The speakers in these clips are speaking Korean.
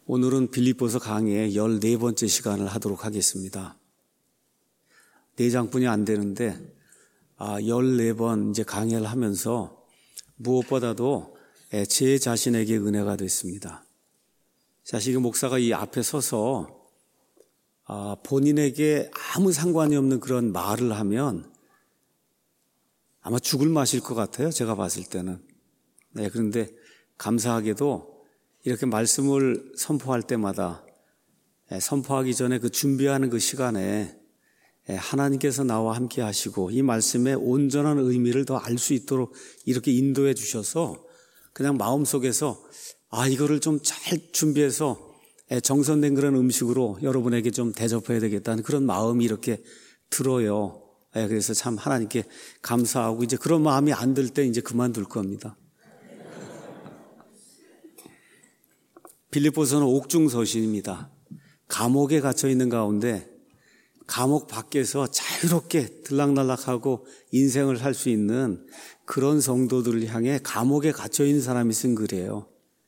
오늘은 빌립보서 강의의 14번째 시간을 하도록 하겠습니다. 4장뿐이 안 되는데 14번 이제 강의를 하면서 무엇보다도 제 자신에게 은혜가 됐습니다. 사실 목사가 이 앞에 서서 본인에게 아무 상관이 없는 그런 말을 하면 아마 죽을 맛일 것 같아요. 제가 봤을 때는. 그런데 감사하게도 이렇게 말씀을 선포할 때마다 선포하기 전에 그 준비하는 그 시간에 하나님께서 나와 함께 하시고 이 말씀의 온전한 의미를 더 알 수 있도록 이렇게 인도해 주셔서 그냥 마음속에서 이거를 좀 잘 준비해서 정선된 그런 음식으로 여러분에게 좀 대접해야 되겠다는 그런 마음이 이렇게 들어요. 그래서 참 하나님께 감사하고 이제 그런 마음이 안 들 때 이제 그만둘 겁니다. 빌립보서는 옥중서신입니다. 감옥에 갇혀 있는 가운데 감옥 밖에서 자유롭게 들락날락하고 인생을 살 수 있는 그런 성도들을 향해 감옥에 갇혀 있는 사람이 쓴 글이에요.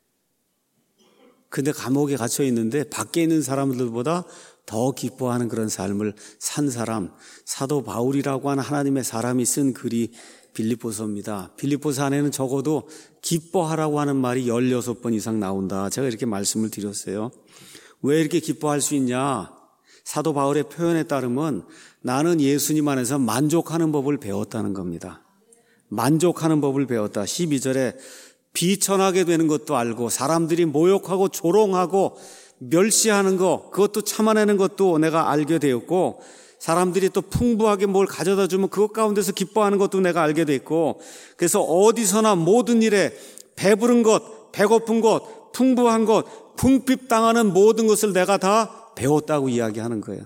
근데 감옥에 갇혀 있는데 밖에 있는 사람들보다 더 기뻐하는 그런 삶을 산 사람, 사도 바울이라고 하는 하나님의 사람이 쓴 글이 빌립보서입니다. 빌립보서 안에는 적어도 기뻐하라고 하는 말이 16번 이상 나온다. 제가 이렇게 말씀을 드렸어요. 왜 이렇게 기뻐할 수 있냐? 사도 바울의 표현에 따르면 나는 예수님 안에서 만족하는 법을 배웠다는 겁니다. 만족하는 법을 배웠다. 12절에 비천하게 되는 것도 알고 사람들이 모욕하고 조롱하고 멸시하는 것, 그것도 참아내는 것도 내가 알게 되었고 사람들이 또 풍부하게 뭘 가져다 주면 그것 가운데서 기뻐하는 것도 내가 알게 됐고 그래서 어디서나 모든 일에 배부른 것, 배고픈 것, 풍부한 것, 궁핍당하는 모든 것을 내가 다 배웠다고 이야기하는 거예요.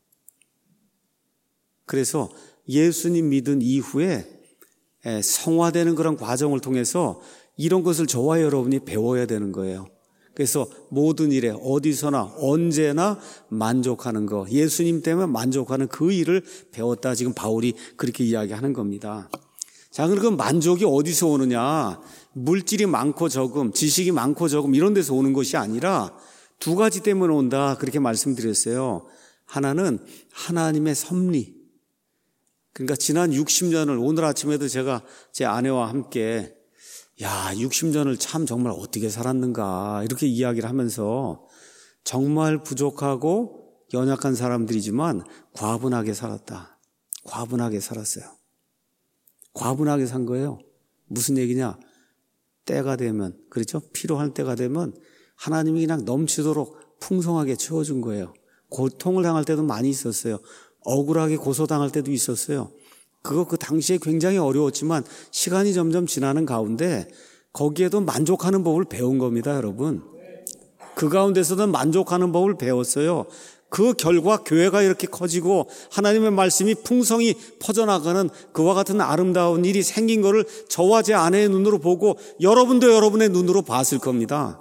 그래서 예수님 믿은 이후에 성화되는 그런 과정을 통해서 이런 것을 저와 여러분이 배워야 되는 거예요. 그래서 모든 일에 어디서나 언제나 만족하는 거, 예수님 때문에 만족하는 그 일을 배웠다. 지금 바울이 그렇게 이야기하는 겁니다. 자, 그럼 그 만족이 어디서 오느냐? 물질이 많고 적음, 지식이 많고 적음 이런 데서 오는 것이 아니라 두 가지 때문에 온다. 그렇게 말씀드렸어요. 하나는 하나님의 섭리. 그러니까 지난 60년을 오늘 아침에도 제가 제 아내와 함께 60년을 참 정말 어떻게 살았는가 이렇게 이야기를 하면서 정말 부족하고 연약한 사람들이지만 과분하게 살았다. 과분하게 살았어요. 과분하게 산 거예요. 무슨 얘기냐? 때가 되면, 그렇죠? 필요할 때가 되면 하나님이 그냥 넘치도록 풍성하게 채워준 거예요. 고통을 당할 때도 많이 있었어요. 억울하게 고소당할 때도 있었어요. 그 당시에 굉장히 어려웠지만 시간이 점점 지나는 가운데 거기에도 만족하는 법을 배운 겁니다, 여러분. 그 가운데서도 만족하는 법을 배웠어요. 그 결과 교회가 이렇게 커지고 하나님의 말씀이 풍성히 퍼져나가는 그와 같은 아름다운 일이 생긴 거를 저와 제 아내의 눈으로 보고 여러분도 여러분의 눈으로 봤을 겁니다.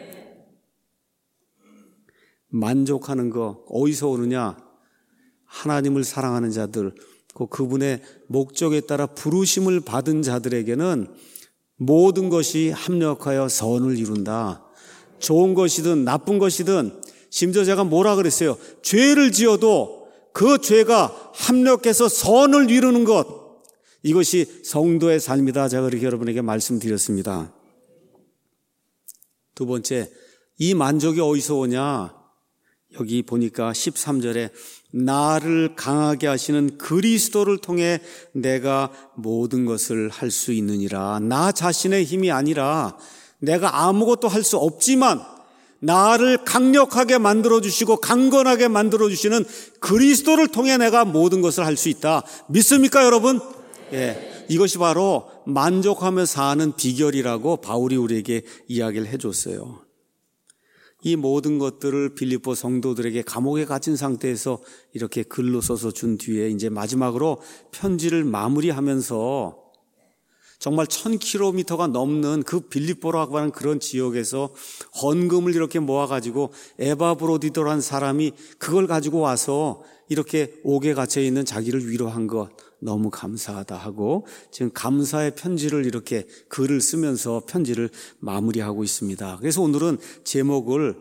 만족하는 거 어디서 오느냐? 하나님을 사랑하는 자들, 그분의 목적에 따라 부르심을 받은 자들에게는 모든 것이 합력하여 선을 이룬다. 좋은 것이든 나쁜 것이든 심지어 제가 뭐라 그랬어요? 죄를 지어도 그 죄가 합력해서 선을 이루는 것, 이것이 성도의 삶이다. 제가 그렇게 여러분에게 말씀드렸습니다. 두 번째, 이 만족이 어디서 오냐? 여기 보니까 13절에 나를 강하게 하시는 그리스도를 통해 내가 모든 것을 할 수 있느니라. 나 자신의 힘이 아니라 내가 아무것도 할 수 없지만 나를 강력하게 만들어주시고 강건하게 만들어주시는 그리스도를 통해 내가 모든 것을 할 수 있다. 믿습니까, 여러분? 이것이 바로 만족하며 사는 비결이라고 바울이 우리에게 이야기를 해줬어요. 이 모든 것들을 빌립보 성도들에게 감옥에 갇힌 상태에서 이렇게 글로 써서 준 뒤에 이제 마지막으로 편지를 마무리하면서 정말 1000km가 넘는 그 빌립보라고 하는 그런 지역에서 헌금을 이렇게 모아가지고 에바브로디도라는 사람이 그걸 가지고 와서 이렇게 옥에 갇혀 있는 자기를 위로한 것 너무 감사하다 하고 지금 감사의 편지를 이렇게 글을 쓰면서 편지를 마무리하고 있습니다. 그래서 오늘은 제목을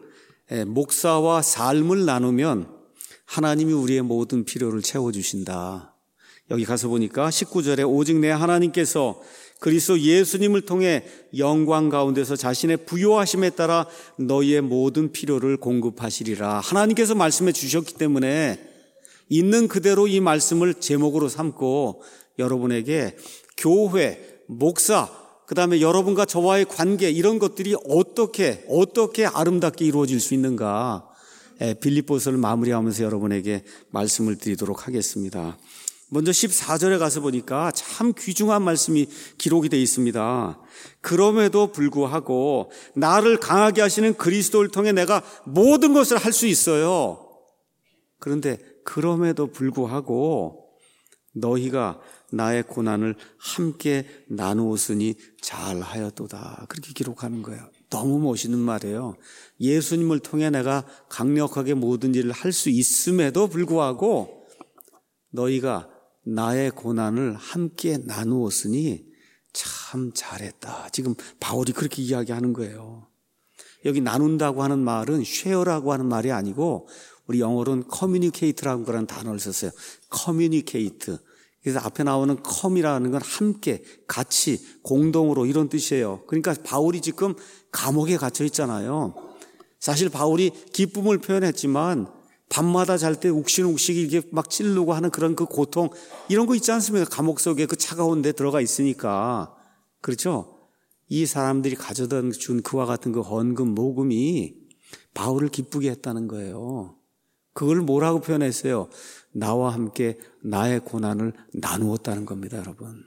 목사와 삶을 나누면 하나님이 우리의 모든 필요를 채워주신다. 여기 가서 보니까 19절에 오직 내 하나님께서 그리스도 예수님을 통해 영광 가운데서 자신의 부요하심에 따라 너희의 모든 필요를 공급하시리라. 하나님께서 말씀해 주셨기 때문에 있는 그대로 이 말씀을 제목으로 삼고 여러분에게 교회, 목사, 그 다음에 여러분과 저와의 관계 이런 것들이 어떻게 아름답게 이루어질 수 있는가 빌립보서를 마무리하면서 여러분에게 말씀을 드리도록 하겠습니다. 먼저 14절에 가서 보니까 참 귀중한 말씀이 기록이 되어 있습니다. 그럼에도 불구하고 나를 강하게 하시는 그리스도를 통해 내가 모든 것을 할 수 있어요. 그런데 그럼에도 불구하고 너희가 나의 고난을 함께 나누었으니 잘하였도다. 그렇게 기록하는 거예요. 너무 멋있는 말이에요. 예수님을 통해 내가 강력하게 모든 일을 할 수 있음에도 불구하고 너희가 나의 고난을 함께 나누었으니 참 잘했다. 지금 바울이 그렇게 이야기하는 거예요. 여기 나눈다고 하는 말은 쉐어라고 하는 말이 아니고 우리 영어로는 communicate라는 거라는 단어를 썼어요. communicate. 그래서 앞에 나오는 come이라는 건 함께, 같이, 공동으로 이런 뜻이에요. 그러니까 바울이 지금 감옥에 갇혀 있잖아요. 사실 바울이 기쁨을 표현했지만 밤마다 잘 때 욱신욱신 이렇게 막 찌르고 하는 그런 그 고통 이런 거 있지 않습니까? 감옥 속에 그 차가운 데 들어가 있으니까. 그렇죠? 이 사람들이 가져다 준 그와 같은 그 헌금, 모금이 바울을 기쁘게 했다는 거예요. 그걸 뭐라고 표현했어요? 나와 함께 나의 고난을 나누었다는 겁니다, 여러분.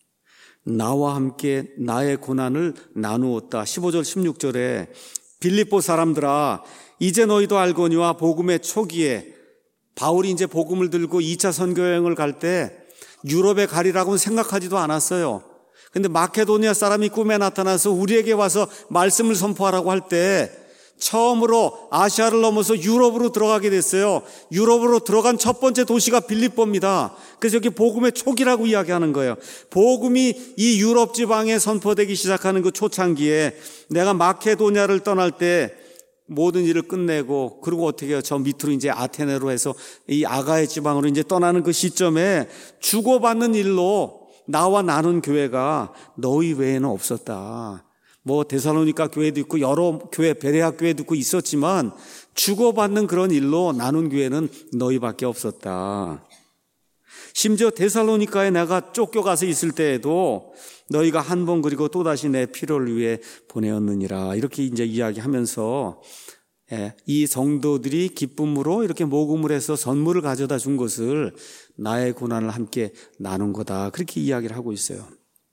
나와 함께 나의 고난을 나누었다. 15절, 16절에 빌립보 사람들아 이제 너희도 알거니와 복음의 초기에 바울이 이제 복음을 들고 2차 선교 여행을 갈 때 유럽에 가리라고는 생각하지도 않았어요. 근데 마케도니아 사람이 꿈에 나타나서 우리에게 와서 말씀을 선포하라고 할 때 처음으로 아시아를 넘어서 유럽으로 들어가게 됐어요. 유럽으로 들어간 첫 번째 도시가 빌립보입니다. 그래서 여기 복음의 초기라고 이야기하는 거예요. 복음이 이 유럽 지방에 선포되기 시작하는 그 초창기에 내가 마케도니아를 떠날 때 모든 일을 끝내고 그리고 어떻게 해요? 저 밑으로 이제 아테네로 해서 이 아가의 지방으로 이제 떠나는 그 시점에 주고받는 일로 나와 나눈 교회가 너희 외에는 없었다. 뭐 데살로니가 교회도 있고 여러 교회, 베레아 교회도 있고 있었지만 주고받는 그런 일로 나눈 교회는 너희밖에 없었다. 심지어 데살로니가에 내가 쫓겨가서 있을 때에도 너희가 한 번 그리고 또다시 내 필요를 위해 보내었느니라. 이렇게 이제 이야기하면서 이 성도들이 기쁨으로 이렇게 모금을 해서 선물을 가져다 준 것을 나의 고난을 함께 나눈 거다. 그렇게 이야기를 하고 있어요.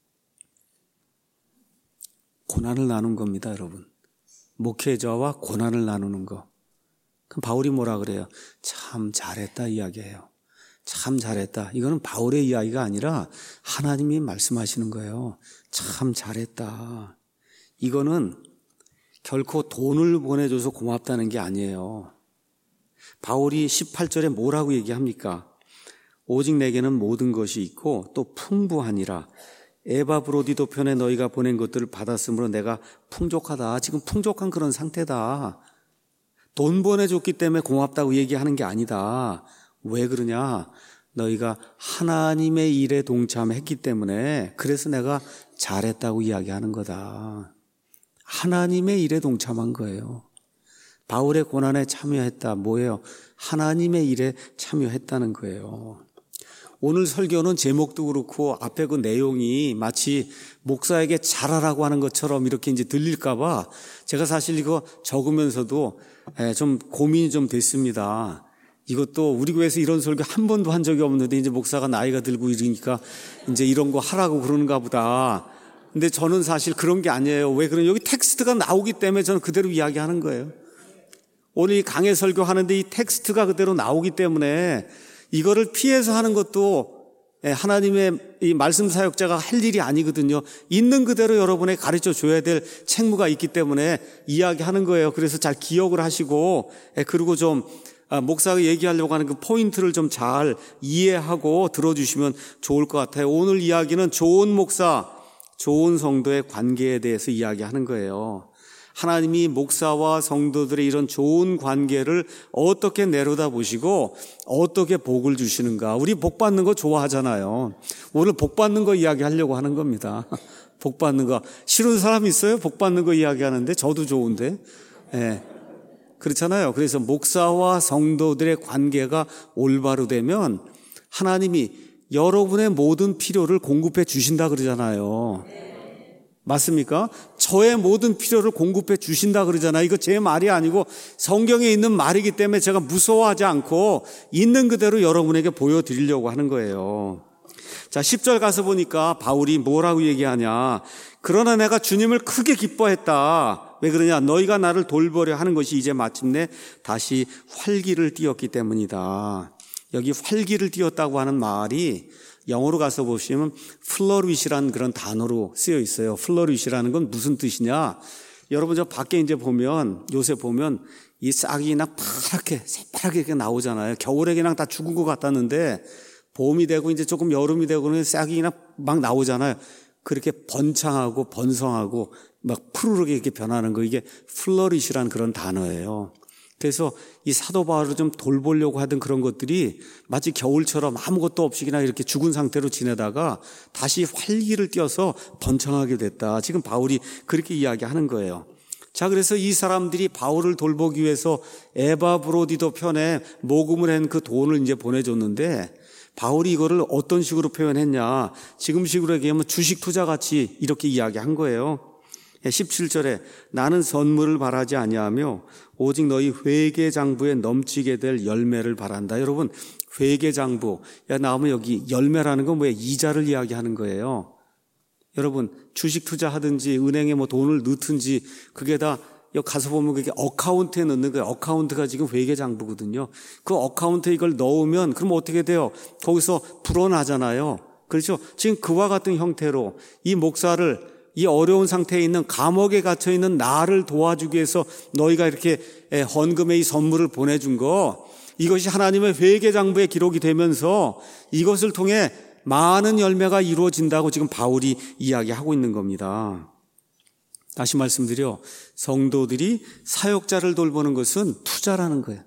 고난을 나눈 겁니다, 여러분. 목회자와 고난을 나누는 거. 그럼 바울이 뭐라 그래요? 참 잘했다 이야기해요. 참 잘했다. 이거는 바울의 이야기가 아니라 하나님이 말씀하시는 거예요. 참 잘했다. 이거는 결코 돈을 보내줘서 고맙다는 게 아니에요. 바울이 18절에 뭐라고 얘기합니까? 오직 내게는 모든 것이 있고 또 풍부하니라. 에바브로디도 편에 너희가 보낸 것들을 받았으므로 내가 풍족하다. 지금 풍족한 그런 상태다. 돈 보내줬기 때문에 고맙다고 얘기하는 게 아니다. 왜 그러냐? 너희가 하나님의 일에 동참했기 때문에 그래서 내가 잘했다고 이야기하는 거다. 하나님의 일에 동참한 거예요. 바울의 고난에 참여했다. 뭐예요? 하나님의 일에 참여했다는 거예요. 오늘 설교는 제목도 그렇고 앞에 그 내용이 마치 목사에게 잘하라고 하는 것처럼 이렇게 이제 들릴까봐 제가 사실 이거 적으면서도 좀 고민이 좀 됐습니다. 이것도 우리 교회에서 이런 설교 한 번도 한 적이 없는데 이제 목사가 나이가 들고 이러니까 이제 이런 거 하라고 그러는가 보다. 근데 저는 사실 그런 게 아니에요. 왜 그러냐? 여기 텍스트가 나오기 때문에 저는 그대로 이야기하는 거예요. 오늘 이 강해 설교하는데 이 텍스트가 그대로 나오기 때문에 이거를 피해서 하는 것도 하나님의 이 말씀 사역자가 할 일이 아니거든요. 있는 그대로 여러분에 가르쳐 줘야 될 책무가 있기 때문에 이야기하는 거예요. 그래서 잘 기억을 하시고 그리고 좀 목사가 얘기하려고 하는 그 포인트를 좀 잘 이해하고 들어주시면 좋을 것 같아요. 오늘 이야기는 좋은 목사, 좋은 성도의 관계에 대해서 이야기하는 거예요. 하나님이 목사와 성도들의 이런 좋은 관계를 어떻게 내려다보시고 어떻게 복을 주시는가. 우리 복 받는 거 좋아하잖아요. 오늘 복 받는 거 이야기하려고 하는 겁니다. 복 받는 거. 싫은 사람 있어요? 복 받는 거 이야기하는데 저도 좋은데. 네. 그렇잖아요. 그래서 목사와 성도들의 관계가 올바로 되면 하나님이 여러분의 모든 필요를 공급해 주신다 그러잖아요. 맞습니까? 저의 모든 필요를 공급해 주신다 그러잖아요. 이거 제 말이 아니고 성경에 있는 말이기 때문에 제가 무서워하지 않고 있는 그대로 여러분에게 보여드리려고 하는 거예요. 자, 10절 가서 보니까 바울이 뭐라고 얘기하냐. 그러나 내가 주님을 크게 기뻐했다. 왜 그러냐? 너희가 나를 돌보려 하는 것이 이제 마침내 다시 활기를 띠었기 때문이다. 여기 활기를 띠었다고 하는 말이 영어로 가서 보시면 플러리시라는 그런 단어로 쓰여 있어요. 플러리시라는 건 무슨 뜻이냐? 여러분 저 밖에 이제 보면 요새 보면 이 싹이 그냥 파랗게 새파랗게 이렇게 나오잖아요. 겨울에 그냥 다 죽은 것 같았는데 봄이 되고 이제 조금 여름이 되고는 싹이 그냥 막 나오잖아요. 그렇게 번창하고 번성하고 막 푸르르게 이렇게 변하는 거, 이게 플러리시라는 그런 단어예요. 그래서 이 사도 바울을 좀 돌보려고 하던 그런 것들이 마치 겨울처럼 아무것도 없이 그냥 이렇게 죽은 상태로 지내다가 다시 활기를 띠어서 번창하게 됐다. 지금 바울이 그렇게 이야기하는 거예요. 자, 그래서 이 사람들이 바울을 돌보기 위해서 에바브로디도 편에 모금을 한 그 돈을 이제 보내줬는데 바울이 이거를 어떤 식으로 표현했냐. 지금식으로 얘기하면 주식 투자 같이 이렇게 이야기한 거예요. 17절에 나는 선물을 바라지 아니하며 오직 너희 회계장부에 넘치게 될 열매를 바란다. 여러분, 회계장부 나오면 여기 열매라는 건 뭐예요? 이자를 이야기하는 거예요. 여러분, 주식 투자하든지 은행에 뭐 돈을 넣든지 그게 다 여기 가서 보면 그게 어카운트에 넣는 거예요. 어카운트가 지금 회계장부거든요. 그 어카운트에 이걸 넣으면 그럼 어떻게 돼요? 거기서 불어나잖아요. 그렇죠? 지금 그와 같은 형태로 이 목사를 이 어려운 상태에 있는 감옥에 갇혀 있는 나를 도와주기 위해서 너희가 이렇게 헌금의 이 선물을 보내준 거, 이것이 하나님의 회계장부에 기록이 되면서 이것을 통해 많은 열매가 이루어진다고 지금 바울이 이야기하고 있는 겁니다. 다시 말씀드려, 성도들이 사역자를 돌보는 것은 투자라는 거예요.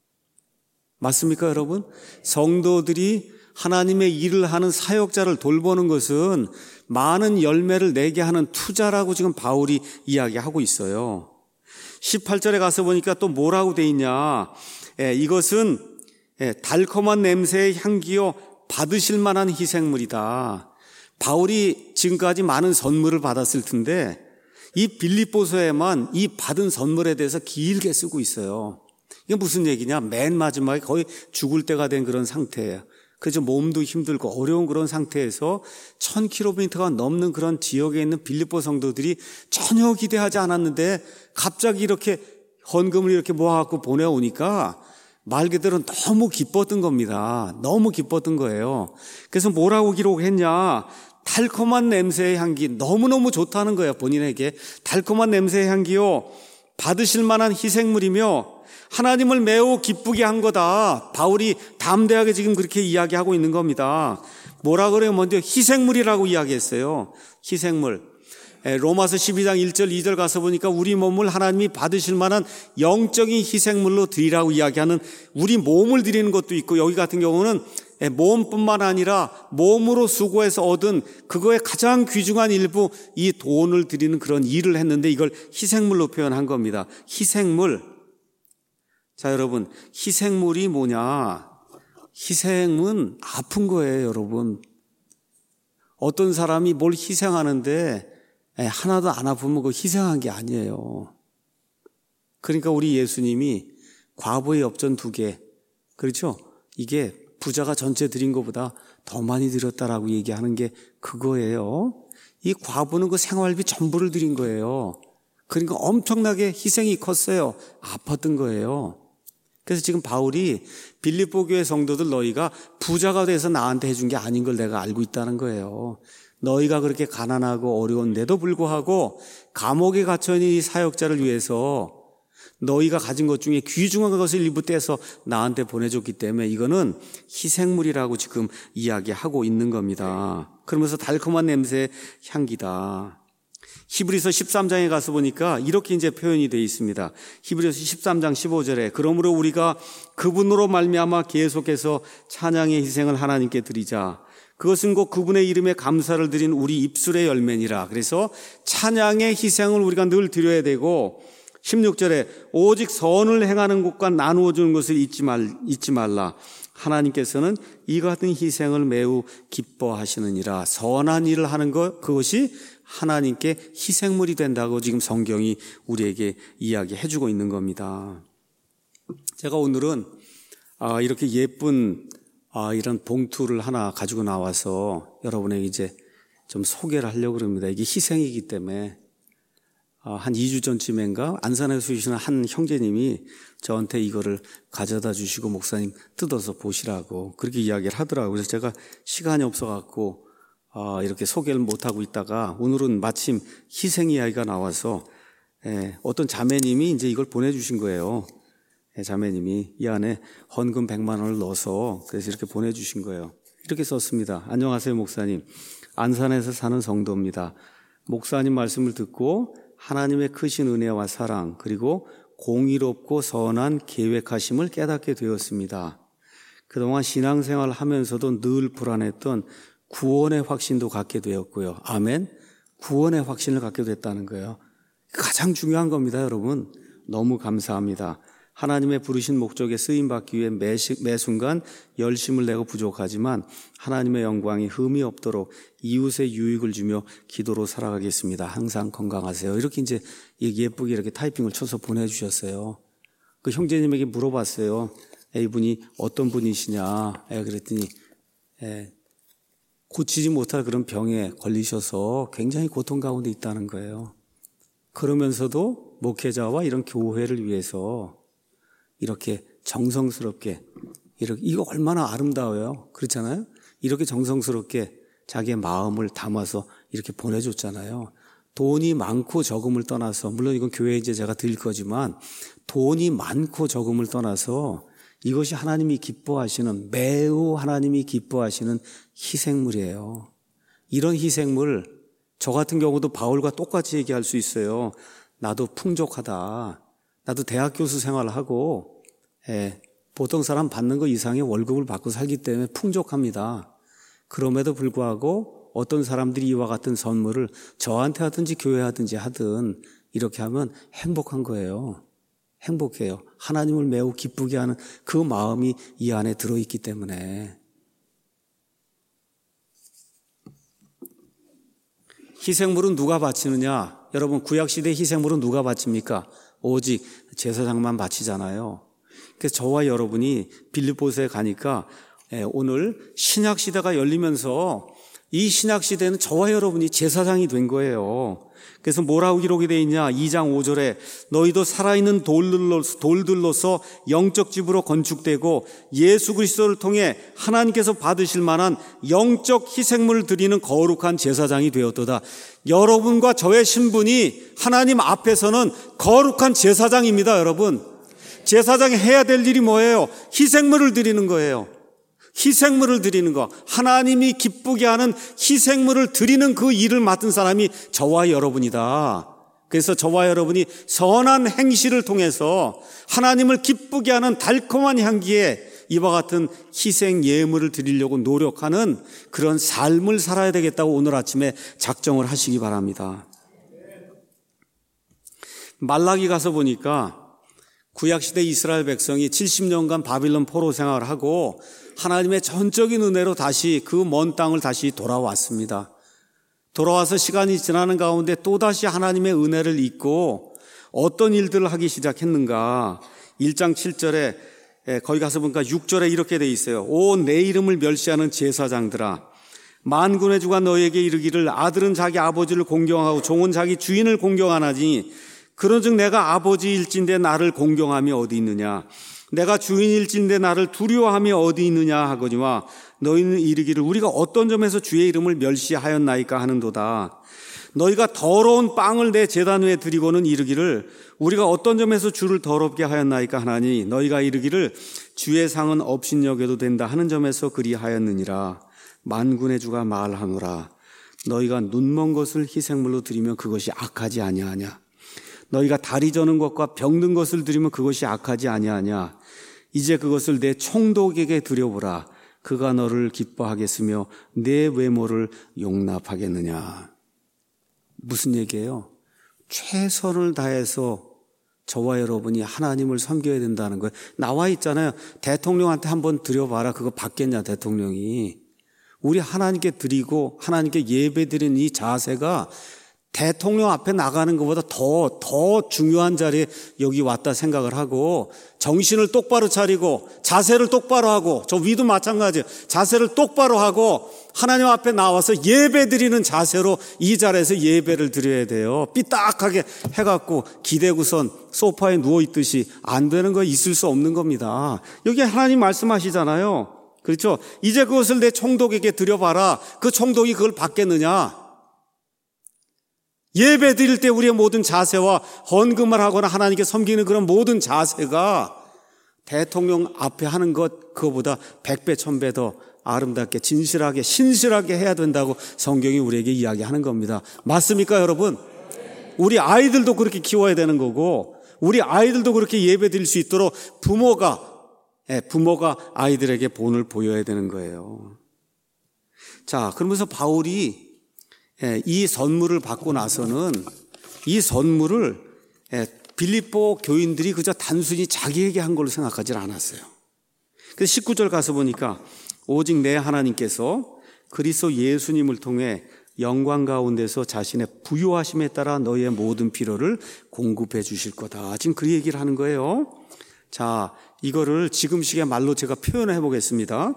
맞습니까, 여러분? 성도들이 하나님의 일을 하는 사역자를 돌보는 것은 많은 열매를 내게 하는 투자라고 지금 바울이 이야기하고 있어요. 18절에 가서 보니까 또 뭐라고 돼 있냐. 이것은 달콤한 냄새의 향기요 받으실 만한 희생물이다. 바울이 지금까지 많은 선물을 받았을 텐데 이 빌립보서에만 이 받은 선물에 대해서 길게 쓰고 있어요. 이게 무슨 얘기냐? 맨 마지막에 거의 죽을 때가 된 그런 상태예요. 그래서 몸도 힘들고 어려운 그런 상태에서 1000km가 넘는 그런 지역에 있는 빌립보 성도들이 전혀 기대하지 않았는데 갑자기 이렇게 헌금을 이렇게 모아갖고 보내오니까 말 그대로 너무 기뻤던 겁니다. 너무 기뻤던 거예요. 그래서 뭐라고 기록했냐? 달콤한 냄새의 향기, 너무너무 좋다는 거예요. 본인에게 달콤한 냄새의 향기요 받으실 만한 희생물이며 하나님을 매우 기쁘게 한 거다. 바울이 담대하게 지금 그렇게 이야기하고 있는 겁니다. 뭐라 그래요? 먼저 희생물이라고 이야기했어요. 희생물. 로마서 12장 1절 2절 가서 보니까 우리 몸을 하나님이 받으실 만한 영적인 희생물로 드리라고 이야기하는, 우리 몸을 드리는 것도 있고, 여기 같은 경우는 몸뿐만 아니라 몸으로 수고해서 얻은 그거의 가장 귀중한 일부, 이 돈을 드리는 그런 일을 했는데 이걸 희생물로 표현한 겁니다. 희생물. 자, 여러분, 희생물이 뭐냐? 희생은 아픈 거예요, 여러분. 어떤 사람이 뭘 희생하는데 하나도 안 아프면 그거 희생한 게 아니에요. 그러니까 우리 예수님이 과부의 엽전 2개, 그렇죠? 이게 부자가 전체 드린 것보다 더 많이 드렸다라고 얘기하는 게 그거예요. 이 과부는 그 생활비 전부를 드린 거예요. 그러니까 엄청나게 희생이 컸어요. 아팠던 거예요. 그래서 지금 바울이 빌립보 교회 성도들, 너희가 부자가 돼서 나한테 해준 게 아닌 걸 내가 알고 있다는 거예요. 너희가 그렇게 가난하고 어려운데도 불구하고 감옥에 갇혀있는 이 사역자를 위해서 너희가 가진 것 중에 귀중한 것을 일부 떼서 나한테 보내줬기 때문에 이거는 희생물이라고 지금 이야기하고 있는 겁니다. 그러면서 달콤한 냄새의 향기다. 히브리서 13장에 가서 보니까 이렇게 이제 표현이 되어 있습니다. 히브리서 13장 15절에 그러므로 우리가 그분으로 말미암아 계속해서 찬양의 희생을 하나님께 드리자. 그것은 곧 그분의 이름에 감사를 드린 우리 입술의 열매니라. 그래서 찬양의 희생을 우리가 늘 드려야 되고 16절에 오직 선을 행하는 것과 나누어 주는 것을 잊지 말라. 하나님께서는 이 같은 희생을 매우 기뻐하시느니라. 선한 일을 하는 것, 그것이 하나님께 희생물이 된다고 지금 성경이 우리에게 이야기해 주고 있는 겁니다. 제가 오늘은 이렇게 예쁜 이런 봉투를 하나 가지고 나와서 여러분에게 이제 좀 소개를 하려고 합니다. 이게 희생이기 때문에 한 2주 전쯤인가 안산에서 오시는 한 형제님이 저한테 이거를 가져다 주시고 목사님 뜯어서 보시라고 그렇게 이야기를 하더라고요. 그래서 제가 시간이 없어갖고 이렇게 소개를 못하고 있다가 오늘은 마침 희생 이야기가 나와서 어떤 자매님이 이제 이걸 보내주신 거예요. 자매님이 이 안에 헌금 100만 원을 넣어서 그래서 이렇게 보내주신 거예요. 이렇게 썼습니다. 안녕하세요 목사님. 안산에서 사는 성도입니다. 목사님 말씀을 듣고 하나님의 크신 은혜와 사랑 그리고 공의롭고 선한 계획하심을 깨닫게 되었습니다. 그동안 신앙생활을 하면서도 늘 불안했던 구원의 확신도 갖게 되었고요. 아멘. 구원의 확신을 갖게 됐다는 거예요. 가장 중요한 겁니다, 여러분. 너무 감사합니다. 하나님의 부르신 목적에 쓰임받기 위해 매 순간 열심을 내고 부족하지만 하나님의 영광이 흠이 없도록 이웃의 유익을 주며 기도로 살아가겠습니다. 항상 건강하세요. 이렇게 이제 예쁘게 이렇게 타이핑을 쳐서 보내주셨어요. 그 형제님에게 물어봤어요. 이분이 어떤 분이시냐. 그랬더니 고치지 못할 그런 병에 걸리셔서 굉장히 고통 가운데 있다는 거예요. 그러면서도 목회자와 이런 교회를 위해서 이렇게 정성스럽게 이거 얼마나 아름다워요. 그렇잖아요. 이렇게 정성스럽게 자기의 마음을 담아서 이렇게 보내줬잖아요. 돈이 많고 적음을 떠나서 물론 이건 교회에 이제 제가 드릴 거지만 돈이 많고 적음을 떠나서 이것이 하나님이 기뻐하시는 매우 하나님이 기뻐하시는 희생물이에요. 이런 희생물 저 같은 경우도 바울과 똑같이 얘기할 수 있어요. 나도 풍족하다. 나도 대학 교수 생활을 하고 보통 사람 받는 거 이상의 월급을 받고 살기 때문에 풍족합니다. 그럼에도 불구하고 어떤 사람들이 이와 같은 선물을 저한테 하든지 교회 하든지 하든 이렇게 하면 행복한 거예요. 행복해요. 하나님을 매우 기쁘게 하는 그 마음이 이 안에 들어있기 때문에. 희생물은 누가 바치느냐? 여러분 구약시대 희생물은 누가 바칩니까? 오직 제사장만 바치잖아요. 그래서 저와 여러분이 빌립보서에 가니까 오늘 신약시대가 열리면서 이 신약시대는 저와 여러분이 제사장이 된 거예요. 그래서 뭐라고 기록이 되어 있냐? 2장 5절에 너희도 살아있는 돌들로서 영적 집으로 건축되고 예수 그리스도를 통해 하나님께서 받으실 만한 영적 희생물을 드리는 거룩한 제사장이 되었도다. 여러분과 저의 신분이 하나님 앞에서는 거룩한 제사장입니다. 여러분, 제사장이 해야 될 일이 뭐예요? 희생물을 드리는 거예요. 희생물을 드리는 거. 하나님이 기쁘게 하는 희생물을 드리는 그 일을 맡은 사람이 저와 여러분이다. 그래서 저와 여러분이 선한 행실을 통해서 하나님을 기쁘게 하는 달콤한 향기에 이와 같은 희생 예물을 드리려고 노력하는 그런 삶을 살아야 되겠다고 오늘 아침에 작정을 하시기 바랍니다. 말라기 가서 보니까 구약시대 이스라엘 백성이 70년간 바빌론 포로 생활을 하고 하나님의 전적인 은혜로 다시 그 먼 땅을 다시 돌아왔습니다. 돌아와서 시간이 지나는 가운데 또다시 하나님의 은혜를 잊고 어떤 일들을 하기 시작했는가. 1장 7절에 거기 가서 보니까 6절에 이렇게 돼 있어요. 오 내 이름을 멸시하는 제사장들아, 만군의 주가 너에게 이르기를 아들은 자기 아버지를 공경하고 종은 자기 주인을 공경하나니 그런즉 내가 아버지일진데 나를 공경함이 어디 있느냐, 내가 주인일진데 나를 두려워함이 어디 있느냐 하거니와 너희는 이르기를 우리가 어떤 점에서 주의 이름을 멸시하였나이까 하는도다. 너희가 더러운 빵을 내 제단 위에 드리고는 이르기를 우리가 어떤 점에서 주를 더럽게 하였나이까 하나니 너희가 이르기를 주의 상은 업신여겨도 된다 하는 점에서 그리하였느니라. 만군의 주가 말하노라. 너희가 눈먼 것을 희생물로 드리면 그것이 악하지 아니하냐. 너희가 다리 저는 것과 병든 것을 드리면 그것이 악하지 아니하냐. 이제 그것을 내 총독에게 드려보라. 그가 너를 기뻐하겠으며 내 외모를 용납하겠느냐. 무슨 얘기예요? 최선을 다해서 저와 여러분이 하나님을 섬겨야 된다는 거예요. 나와 있잖아요. 대통령한테 한번 드려봐라. 그거 받겠냐, 대통령이. 우리 하나님께 드리고 하나님께 예배 드리는 이 자세가 대통령 앞에 나가는 것보다 더 중요한 자리에 여기 왔다 생각을 하고 정신을 똑바로 차리고 자세를 똑바로 하고 저 위도 마찬가지예요. 자세를 똑바로 하고 하나님 앞에 나와서 예배 드리는 자세로 이 자리에서 예배를 드려야 돼요. 삐딱하게 해갖고 기대고선 소파에 누워있듯이 안 되는 거 있을 수 없는 겁니다. 여기 하나님 말씀하시잖아요. 그렇죠? 이제 그것을 내 총독에게 드려봐라. 그 총독이 그걸 받겠느냐? 예배 드릴 때 우리의 모든 자세와 헌금을 하거나 하나님께 섬기는 그런 모든 자세가 대통령 앞에 하는 것 그거보다 100배 1000배 더 아름답게 진실하게 신실하게 해야 된다고 성경이 우리에게 이야기하는 겁니다. 맞습니까 여러분? 우리 아이들도 그렇게 키워야 되는 거고 우리 아이들도 그렇게 예배 드릴 수 있도록 부모가 아이들에게 본을 보여야 되는 거예요. 자, 그러면서 바울이 이 선물을 받고 나서는 이 선물을 빌립보 교인들이 그저 단순히 자기에게 한 걸로 생각하지 않았어요. 그래서 19절 가서 보니까 오직 내 하나님께서 그리스도 예수님을 통해 영광 가운데서 자신의 부요하심에 따라 너희의 모든 필요를 공급해 주실 거다. 지금 그 얘기를 하는 거예요. 자, 이거를 지금식의 말로 제가 표현해 보겠습니다.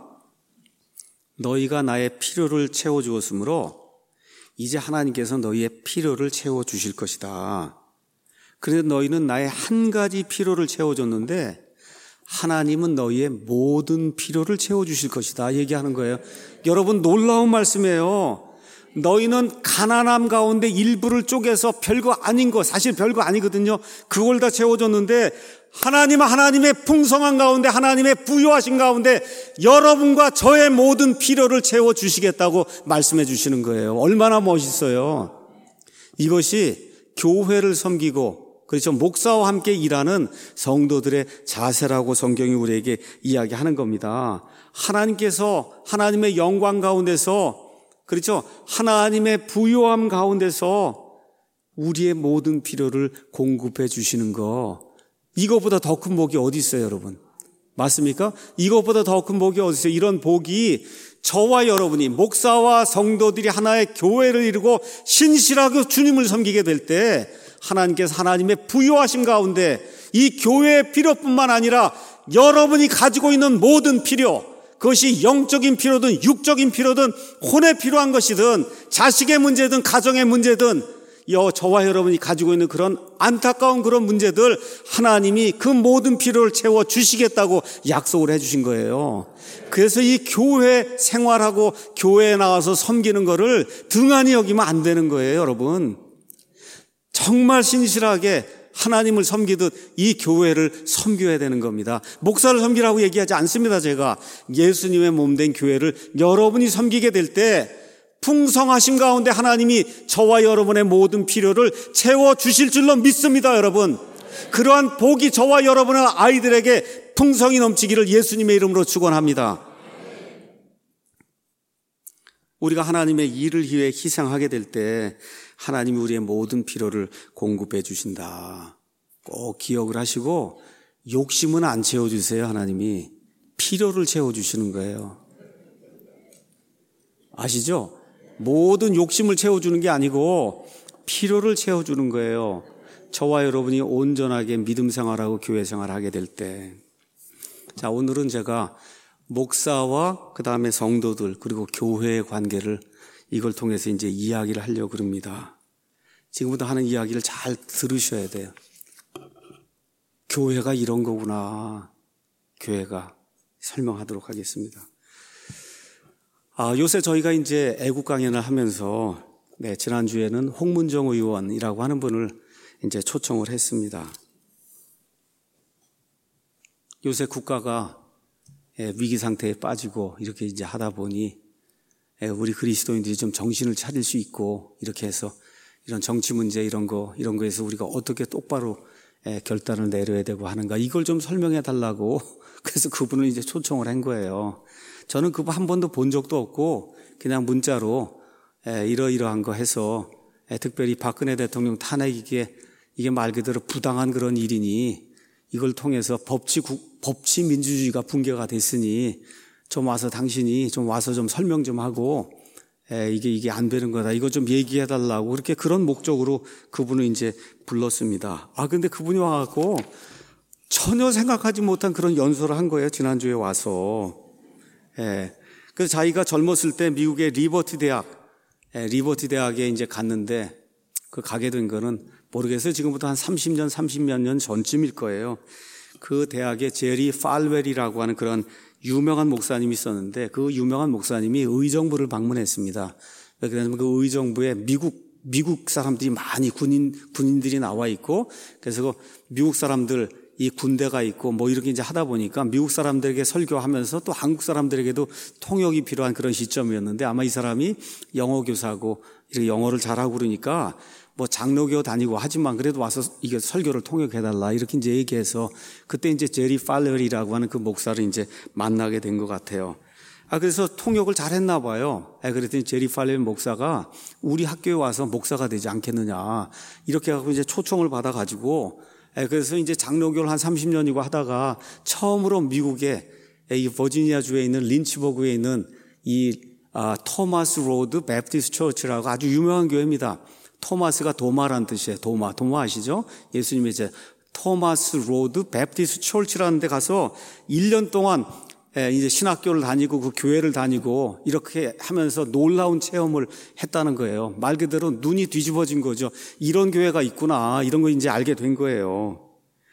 너희가 나의 필요를 채워주었으므로 이제 하나님께서 너희의 필요를 채워주실 것이다. 그런데 너희는 나의 한 가지 필요를 채워줬는데 하나님은 너희의 모든 필요를 채워주실 것이다 얘기하는 거예요. 여러분 놀라운 말씀이에요. 너희는 가난함 가운데 일부를 쪼개서 별거 아닌 거 사실 별거 아니거든요. 그걸 다 채워줬는데 하나님의 풍성한 가운데 하나님의 부요하신 가운데 여러분과 저의 모든 필요를 채워주시겠다고 말씀해 주시는 거예요. 얼마나 멋있어요. 이것이 교회를 섬기고 그렇죠. 목사와 함께 일하는 성도들의 자세라고 성경이 우리에게 이야기하는 겁니다. 하나님께서 하나님의 영광 가운데서 그렇죠. 하나님의 부요함 가운데서 우리의 모든 필요를 공급해 주시는 거 이거보다 더 큰 복이 어디 있어요 여러분? 맞습니까? 이거보다 더 큰 복이 어디 있어요? 이런 복이 저와 여러분이 목사와 성도들이 하나의 교회를 이루고 신실하게 주님을 섬기게 될 때 하나님께서 하나님의 부요하신 가운데 이 교회의 필요뿐만 아니라 여러분이 가지고 있는 모든 필요 그것이 영적인 필요든 육적인 필요든 혼에 필요한 것이든 자식의 문제든 가정의 문제든 저와 여러분이 가지고 있는 그런 안타까운 그런 문제들 하나님이 그 모든 필요를 채워주시겠다고 약속을 해주신 거예요. 그래서 이 교회 생활하고 교회에 나와서 섬기는 거를 등한히 여기면 안 되는 거예요 여러분. 정말 신실하게 하나님을 섬기듯 이 교회를 섬겨야 되는 겁니다. 목사를 섬기라고 얘기하지 않습니다. 제가 예수님의 몸된 교회를 여러분이 섬기게 될 때 풍성하신 가운데 하나님이 저와 여러분의 모든 필요를 채워주실 줄로 믿습니다. 여러분 그러한 복이 저와 여러분의 아이들에게 풍성이 넘치기를 예수님의 이름으로 축원합니다. 우리가 하나님의 일을 위해 희생하게 될 때 하나님이 우리의 모든 필요를 공급해 주신다. 꼭 기억을 하시고 욕심은 안 채워주세요. 하나님이 필요를 채워주시는 거예요. 아시죠? 모든 욕심을 채워주는 게 아니고 필요를 채워주는 거예요. 저와 여러분이 온전하게 믿음 생활하고 교회 생활하게 될 때. 자, 오늘은 제가 목사와 그 다음에 성도들 그리고 교회의 관계를 이걸 통해서 이제 이야기를 하려고 합니다. 지금부터 하는 이야기를 잘 들으셔야 돼요. 교회가 이런 거구나. 교회가 설명하도록 하겠습니다. 요새 저희가 이제 애국 강연을 하면서 지난주에는 홍문정 의원이라고 하는 분을 이제 초청을 했습니다. 요새 국가가 위기 상태에 빠지고 이렇게 이제 하다 보니 우리 그리스도인들이 좀 정신을 차릴 수 있고 이렇게 해서 이런 정치 문제 이런 거에서 우리가 어떻게 똑바로 결단을 내려야 되고 하는가 이걸 좀 설명해 달라고 그래서 그분을 이제 초청을 한 거예요. 저는 그분 한 번도 본 적도 없고 그냥 문자로 이러이러한 거 해서 특별히 박근혜 대통령 탄핵 이게 말 그대로 부당한 그런 일이니 이걸 통해서 법치 민주주의가 붕괴가 됐으니 좀 와서 당신이 좀 와서 좀 설명 좀 하고 이게 안 되는 거다. 이거 좀 얘기해 달라고 그렇게 그런 목적으로 그분을 이제 불렀습니다. 근데 그분이 와갖고 전혀 생각하지 못한 그런 연설을 한 거예요. 지난주에 와서. 그래서 자기가 젊었을 때 미국의 리버티 대학에 이제 갔는데 그 가게 된 거는 모르겠어요. 지금부터 한 30몇 년 전쯤일 거예요. 그 대학에 제리 팔웰이라고 하는 그런 유명한 목사님이 있었는데 그 유명한 목사님이 의정부를 방문했습니다. 그래서 그 의정부에 미국 사람들이 많이 군인들이 나와 있고 그래서 그 미국 사람들 이 군대가 있고 뭐 이렇게 이제 하다 보니까 미국 사람들에게 설교하면서 또 한국 사람들에게도 통역이 필요한 그런 시점이었는데 아마 이 사람이 영어 교사고 이렇게 영어를 잘하고 그러니까 뭐 장로교 다니고 하지만 그래도 와서 이게 설교를 통역해달라 이렇게 이제 얘기해서 그때 이제 제리 팔웰이라고 하는 그 목사를 이제 만나게 된 것 같아요. 그래서 통역을 잘했나 봐요. 그랬더니 제리 팔웰 목사가 우리 학교에 와서 목사가 되지 않겠느냐 이렇게 하고 이제 초청을 받아가지고 그래서 이제 장로교를 한 30년이고 하다가 처음으로 미국의 이 버지니아주에 있는 린치버그에 있는 이 토마스 로드 베프티스트 처치라고 아주 유명한 교회입니다. 토마스가 도마란 뜻이에요. 도마 아시죠? 예수님의 이제 토마스 로드 베프티스트 처치라는 데 가서 1년 동안 이제 신학교를 다니고 그 교회를 다니고 이렇게 하면서 놀라운 체험을 했다는 거예요. 말 그대로 눈이 뒤집어진 거죠. 이런 교회가 있구나. 이런 거 이제 알게 된 거예요.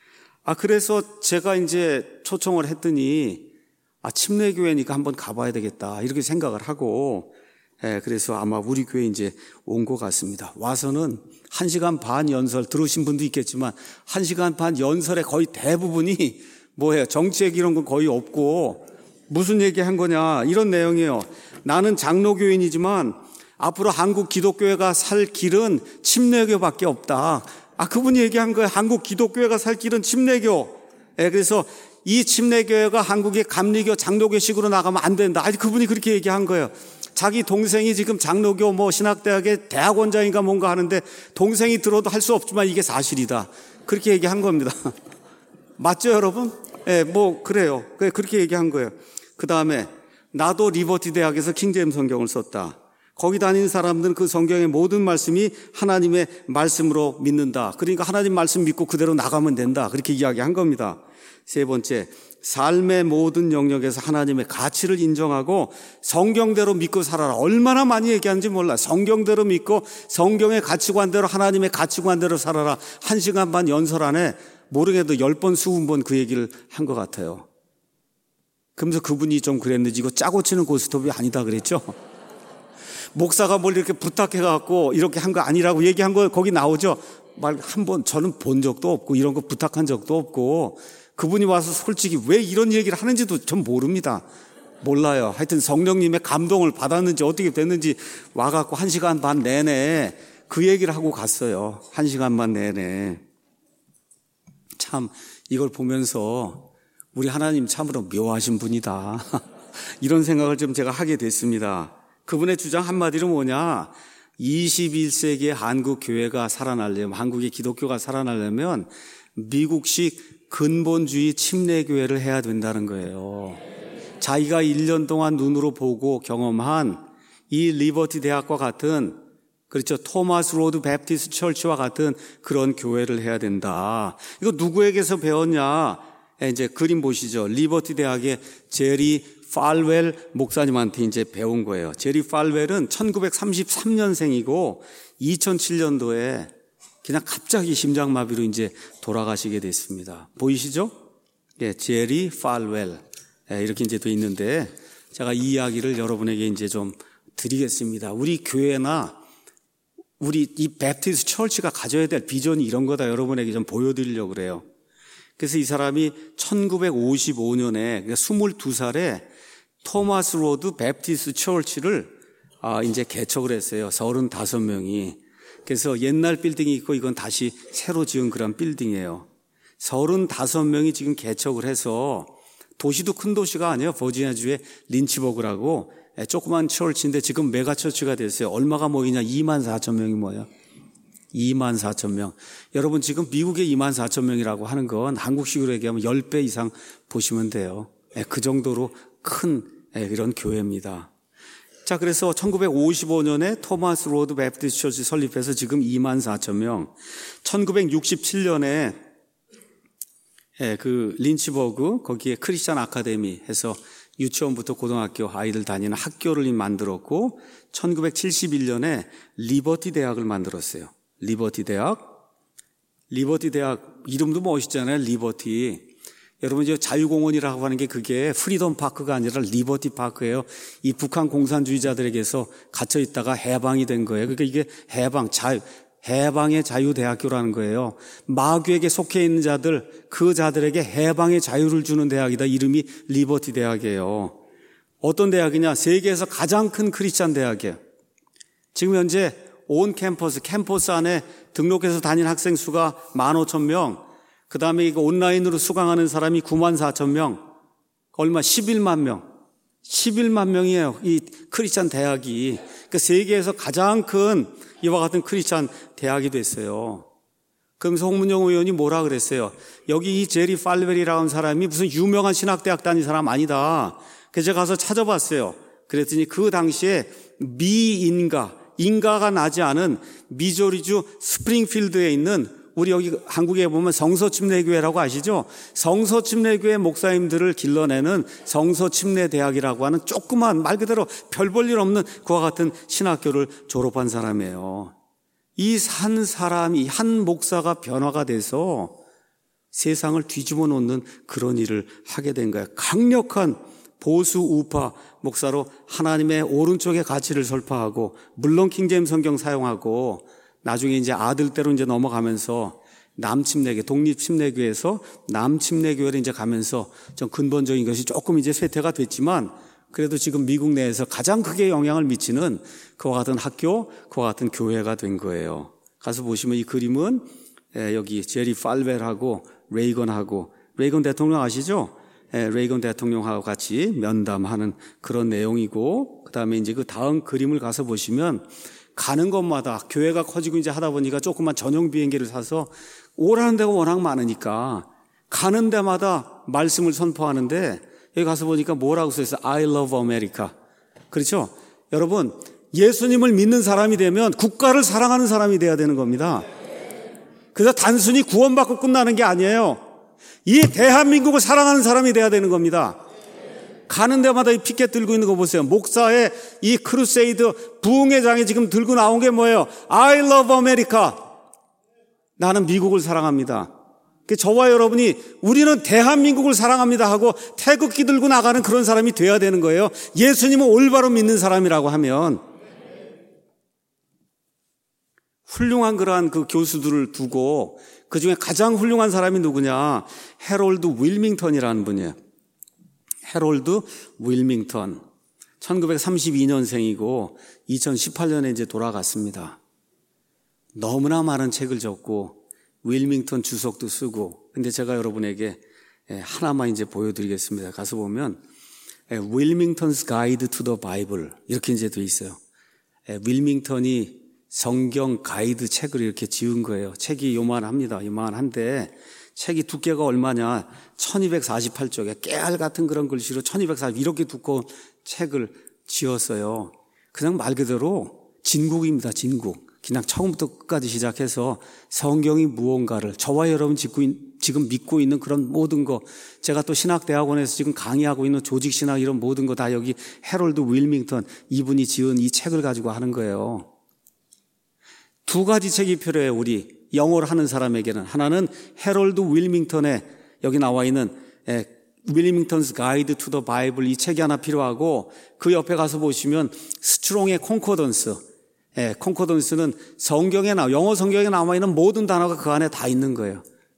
그래서 제가 이제 초청을 했더니 침례교회니까 한번 가봐야 되겠다. 이렇게 생각을 하고 그래서 아마 우리 교회에 이제 온 것 같습니다. 와서는 1시간 반 연설 들으신 분도 있겠지만 1시간 반 연설의 거의 대부분이 뭐예요? 정치 얘기 이런 건 거의 없고 무슨 얘기 한 거냐 이런 내용이에요. 나는 장로교인이지만 앞으로 한국 기독교회가 살 길은 침례교밖에 없다. 그분이 얘기한 거예요. 한국 기독교회가 살 길은 침례교. 그래서 이 침례교회가 한국의 감리교 장로교식으로 나가면 안 된다. 그분이 그렇게 얘기한 거예요. 자기 동생이 지금 장로교 신학대학의 대학원장인가 뭔가 하는데 동생이 들어도 할 수 없지만 이게 사실이다. 그렇게 얘기한 겁니다. 맞죠, 여러분? 그래요. 그렇게 얘기한 거예요. 그 다음에 나도 리버티 대학에서 킹제임스 성경을 썼다. 거기 다니는 사람들은 그 성경의 모든 말씀이 하나님의 말씀으로 믿는다. 그러니까 하나님 말씀 믿고 그대로 나가면 된다. 그렇게 이야기한 겁니다. 세 번째, 삶의 모든 영역에서 하나님의 가치를 인정하고 성경대로 믿고 살아라. 얼마나 많이 얘기하는지 몰라. 성경대로 믿고 성경의 가치관대로 하나님의 가치관대로 살아라. 1시간 반 연설 안에 모르게도 10번 20번 그 얘기를 한 것 같아요. 그러면서 그분이 좀 그랬는지 이거 짜고 치는 고스톱이 아니다 그랬죠. 목사가 뭘 이렇게 부탁해갖고 이렇게 한 거 아니라고 얘기한 거 거기 나오죠. 말 한 번 저는 본 적도 없고 이런 거 부탁한 적도 없고 그분이 와서 솔직히 왜 이런 얘기를 하는지도 전 모릅니다. 몰라요. 하여튼 성령님의 감동을 받았는지 어떻게 됐는지 와갖고 1시간 반 내내 그 얘기를 하고 갔어요. 1시간 반 내내. 참 이걸 보면서 우리 하나님 참으로 묘하신 분이다. 이런 생각을 좀 제가 하게 됐습니다. 그분의 주장 한마디로 뭐냐? 21세기의 한국 교회가 살아나려면, 한국의 기독교가 살아나려면 미국식 근본주의 침례교회를 해야 된다는 거예요. 자기가 1년 동안 눈으로 보고 경험한 이 리버티 대학과 같은, 그렇죠, 토마스 로드 베프티스트 처치와 같은 그런 교회를 해야 된다. 이거 누구에게서 배웠냐? 이제 그림 보시죠. 리버티 대학의 제리 팔웰 목사님한테 이제 배운 거예요. 제리 팔웰은 1933년생이고 2007년도에 그냥 갑자기 심장마비로 이제 돌아가시게 됐습니다. 보이시죠? 제리 팔웰. 이렇게 이제 돼 있는데 제가 이 이야기를 여러분에게 이제 좀 드리겠습니다. 우리 교회나 우리 이 베프티스트 처치가 가져야 될 비전이 이런 거다 여러분에게 좀 보여드리려고 그래요. 그래서 이 사람이 1955년에 22살에 토마스 로드 베프티스트 처치를 이제 개척을 했어요. 35명이. 그래서 옛날 빌딩이 있고 이건 다시 새로 지은 그런 빌딩이에요. 35명이 지금 개척을 해서 도시도 큰 도시가 아니에요. 버지니아주의 린치버그라고 조그만 처치인데 지금 메가처치가 됐어요. 얼마가 모이냐? 24,000명이 모여요. 24,000명. 여러분 지금 미국의 24,000명이라고 하는 건 한국식으로 얘기하면 10배 이상 보시면 돼요. 그 정도로 큰 이런 교회입니다. 자, 그래서 1955년에 토마스 로드 베프티스트 처치 설립해서 지금 24,000명. 1967년에 그 린치버그 거기에 크리스찬 아카데미 해서 유치원부터 고등학교 아이들 다니는 학교를 만들었고 1971년에 리버티 대학을 만들었어요. 리버티 대학 이름도 멋있잖아요. 리버티. 여러분 이제 자유공원이라고 하는 게 그게 프리덤 파크가 아니라 리버티 파크예요. 이 북한 공산주의자들에게서 갇혀 있다가 해방이 된 거예요. 그러니까 이게 해방의 자유대학교라는 거예요. 마귀에게 속해 있는 자들, 그 자들에게 해방의 자유를 주는 대학이다. 이름이 리버티 대학이에요. 어떤 대학이냐? 세계에서 가장 큰 크리스찬 대학이에요. 지금 현재 온 캠퍼스 안에 등록해서 다니는 학생 수가 15,000명, 그 다음에 이거 온라인으로 수강하는 사람이 94,000명, 얼마 11만 명. 11만 명이에요. 이 크리스찬 대학이. 그러니까 세계에서 가장 큰 이와 같은 크리스찬 대학이 됐어요. 그러면서 홍문영 의원이 뭐라 그랬어요? 여기 이 제리 팔벨이라는 하는 사람이 무슨 유명한 신학대학 다닌 사람 아니다. 그래서 제가 가서 찾아봤어요. 그랬더니 그 당시에 인가가 나지 않은 미조리주 스프링필드에 있는 우리 여기 한국에 보면 성서침례교회라고 아시죠? 성서침례교회 목사님들을 길러내는 성서침례대학이라고 하는 조그만 말 그대로 별 볼 일 없는 그와 같은 신학교를 졸업한 사람이에요. 이 한 사람이 한 목사가 변화가 돼서 세상을 뒤집어 놓는 그런 일을 하게 된 거예요. 강력한 보수 우파 목사로 하나님의 오른쪽의 가치를 설파하고 물론 킹제임스 성경 사용하고 나중에 이제 아들대로 이제 넘어가면서 남침례교, 독립침례교에서 남침례교회를 이제 가면서 좀 근본적인 것이 조금 이제 쇠퇴가 됐지만 그래도 지금 미국 내에서 가장 크게 영향을 미치는 그와 같은 학교, 그와 같은 교회가 된 거예요. 가서 보시면 이 그림은 여기 제리 팔벨하고 레이건 대통령 아시죠? 레이건 대통령하고 같이 면담하는 그런 내용이고, 그 다음에 이제 그 다음 그림을 가서 보시면 가는 곳마다 교회가 커지고 이제 하다 보니까 조그만 전용 비행기를 사서 오라는 데가 워낙 많으니까 가는 데마다 말씀을 선포하는데 여기 가서 보니까 뭐라고 써있어요? I love America. 그렇죠? 여러분, 예수님을 믿는 사람이 되면 국가를 사랑하는 사람이 돼야 되는 겁니다. 그래서 단순히 구원받고 끝나는 게 아니에요. 이 대한민국을 사랑하는 사람이 돼야 되는 겁니다. 가는 데마다 이 피켓 들고 있는 거 보세요. 목사의 이 크루세이드 부흥회 장에 지금 들고 나온 게 뭐예요? I love America. 나는 미국을 사랑합니다. 저와 여러분이 우리는 대한민국을 사랑합니다 하고 태극기 들고 나가는 그런 사람이 돼야 되는 거예요. 예수님을 올바로 믿는 사람이라고 하면. 훌륭한 그러한 그 교수들을 두고 그 중에 가장 훌륭한 사람이 누구냐? 해롤드 윌밍턴이라는 분이에요. 해롤드 윌밍턴. 1932년생이고 2018년에 이제 돌아갔습니다. 너무나 많은 책을 적고 윌밍턴 주석도 쓰고, 근데 제가 여러분에게 하나만 이제 보여드리겠습니다. 가서 보면 윌밍턴's Guide to the Bible 이렇게 이제 돼 있어요. 윌밍턴이 성경 가이드 책을 이렇게 지은 거예요. 책이 요만합니다. 요만한데 책이 두께가 얼마냐? 1248쪽에 깨알 같은 그런 글씨로 1240 이렇게 두꺼운 책을 지었어요. 그냥 말 그대로 진국입니다. 진국. 그냥 처음부터 끝까지 시작해서 성경이 무언가를 저와 여러분 지금 믿고 있는 그런 모든 거, 제가 또 신학대학원에서 지금 강의하고 있는 조직신학 이런 모든 거 다 여기 해롤드 윌밍턴 이분이 지은 이 책을 가지고 하는 거예요. 두 가지 책이 필요해요. 우리 영어를 하는 사람에게는. 하나는 해롤드 윌밍턴의 여기 나와 있는 윌밍턴's Guide to the Bible 이 책이 하나 필요하고, 그 옆에 가서 보시면 스트롱의 콘코던스. 콘코던스는 영어 성경에 남아 있는 모든 단어가 그 안에 다 있는 거예요.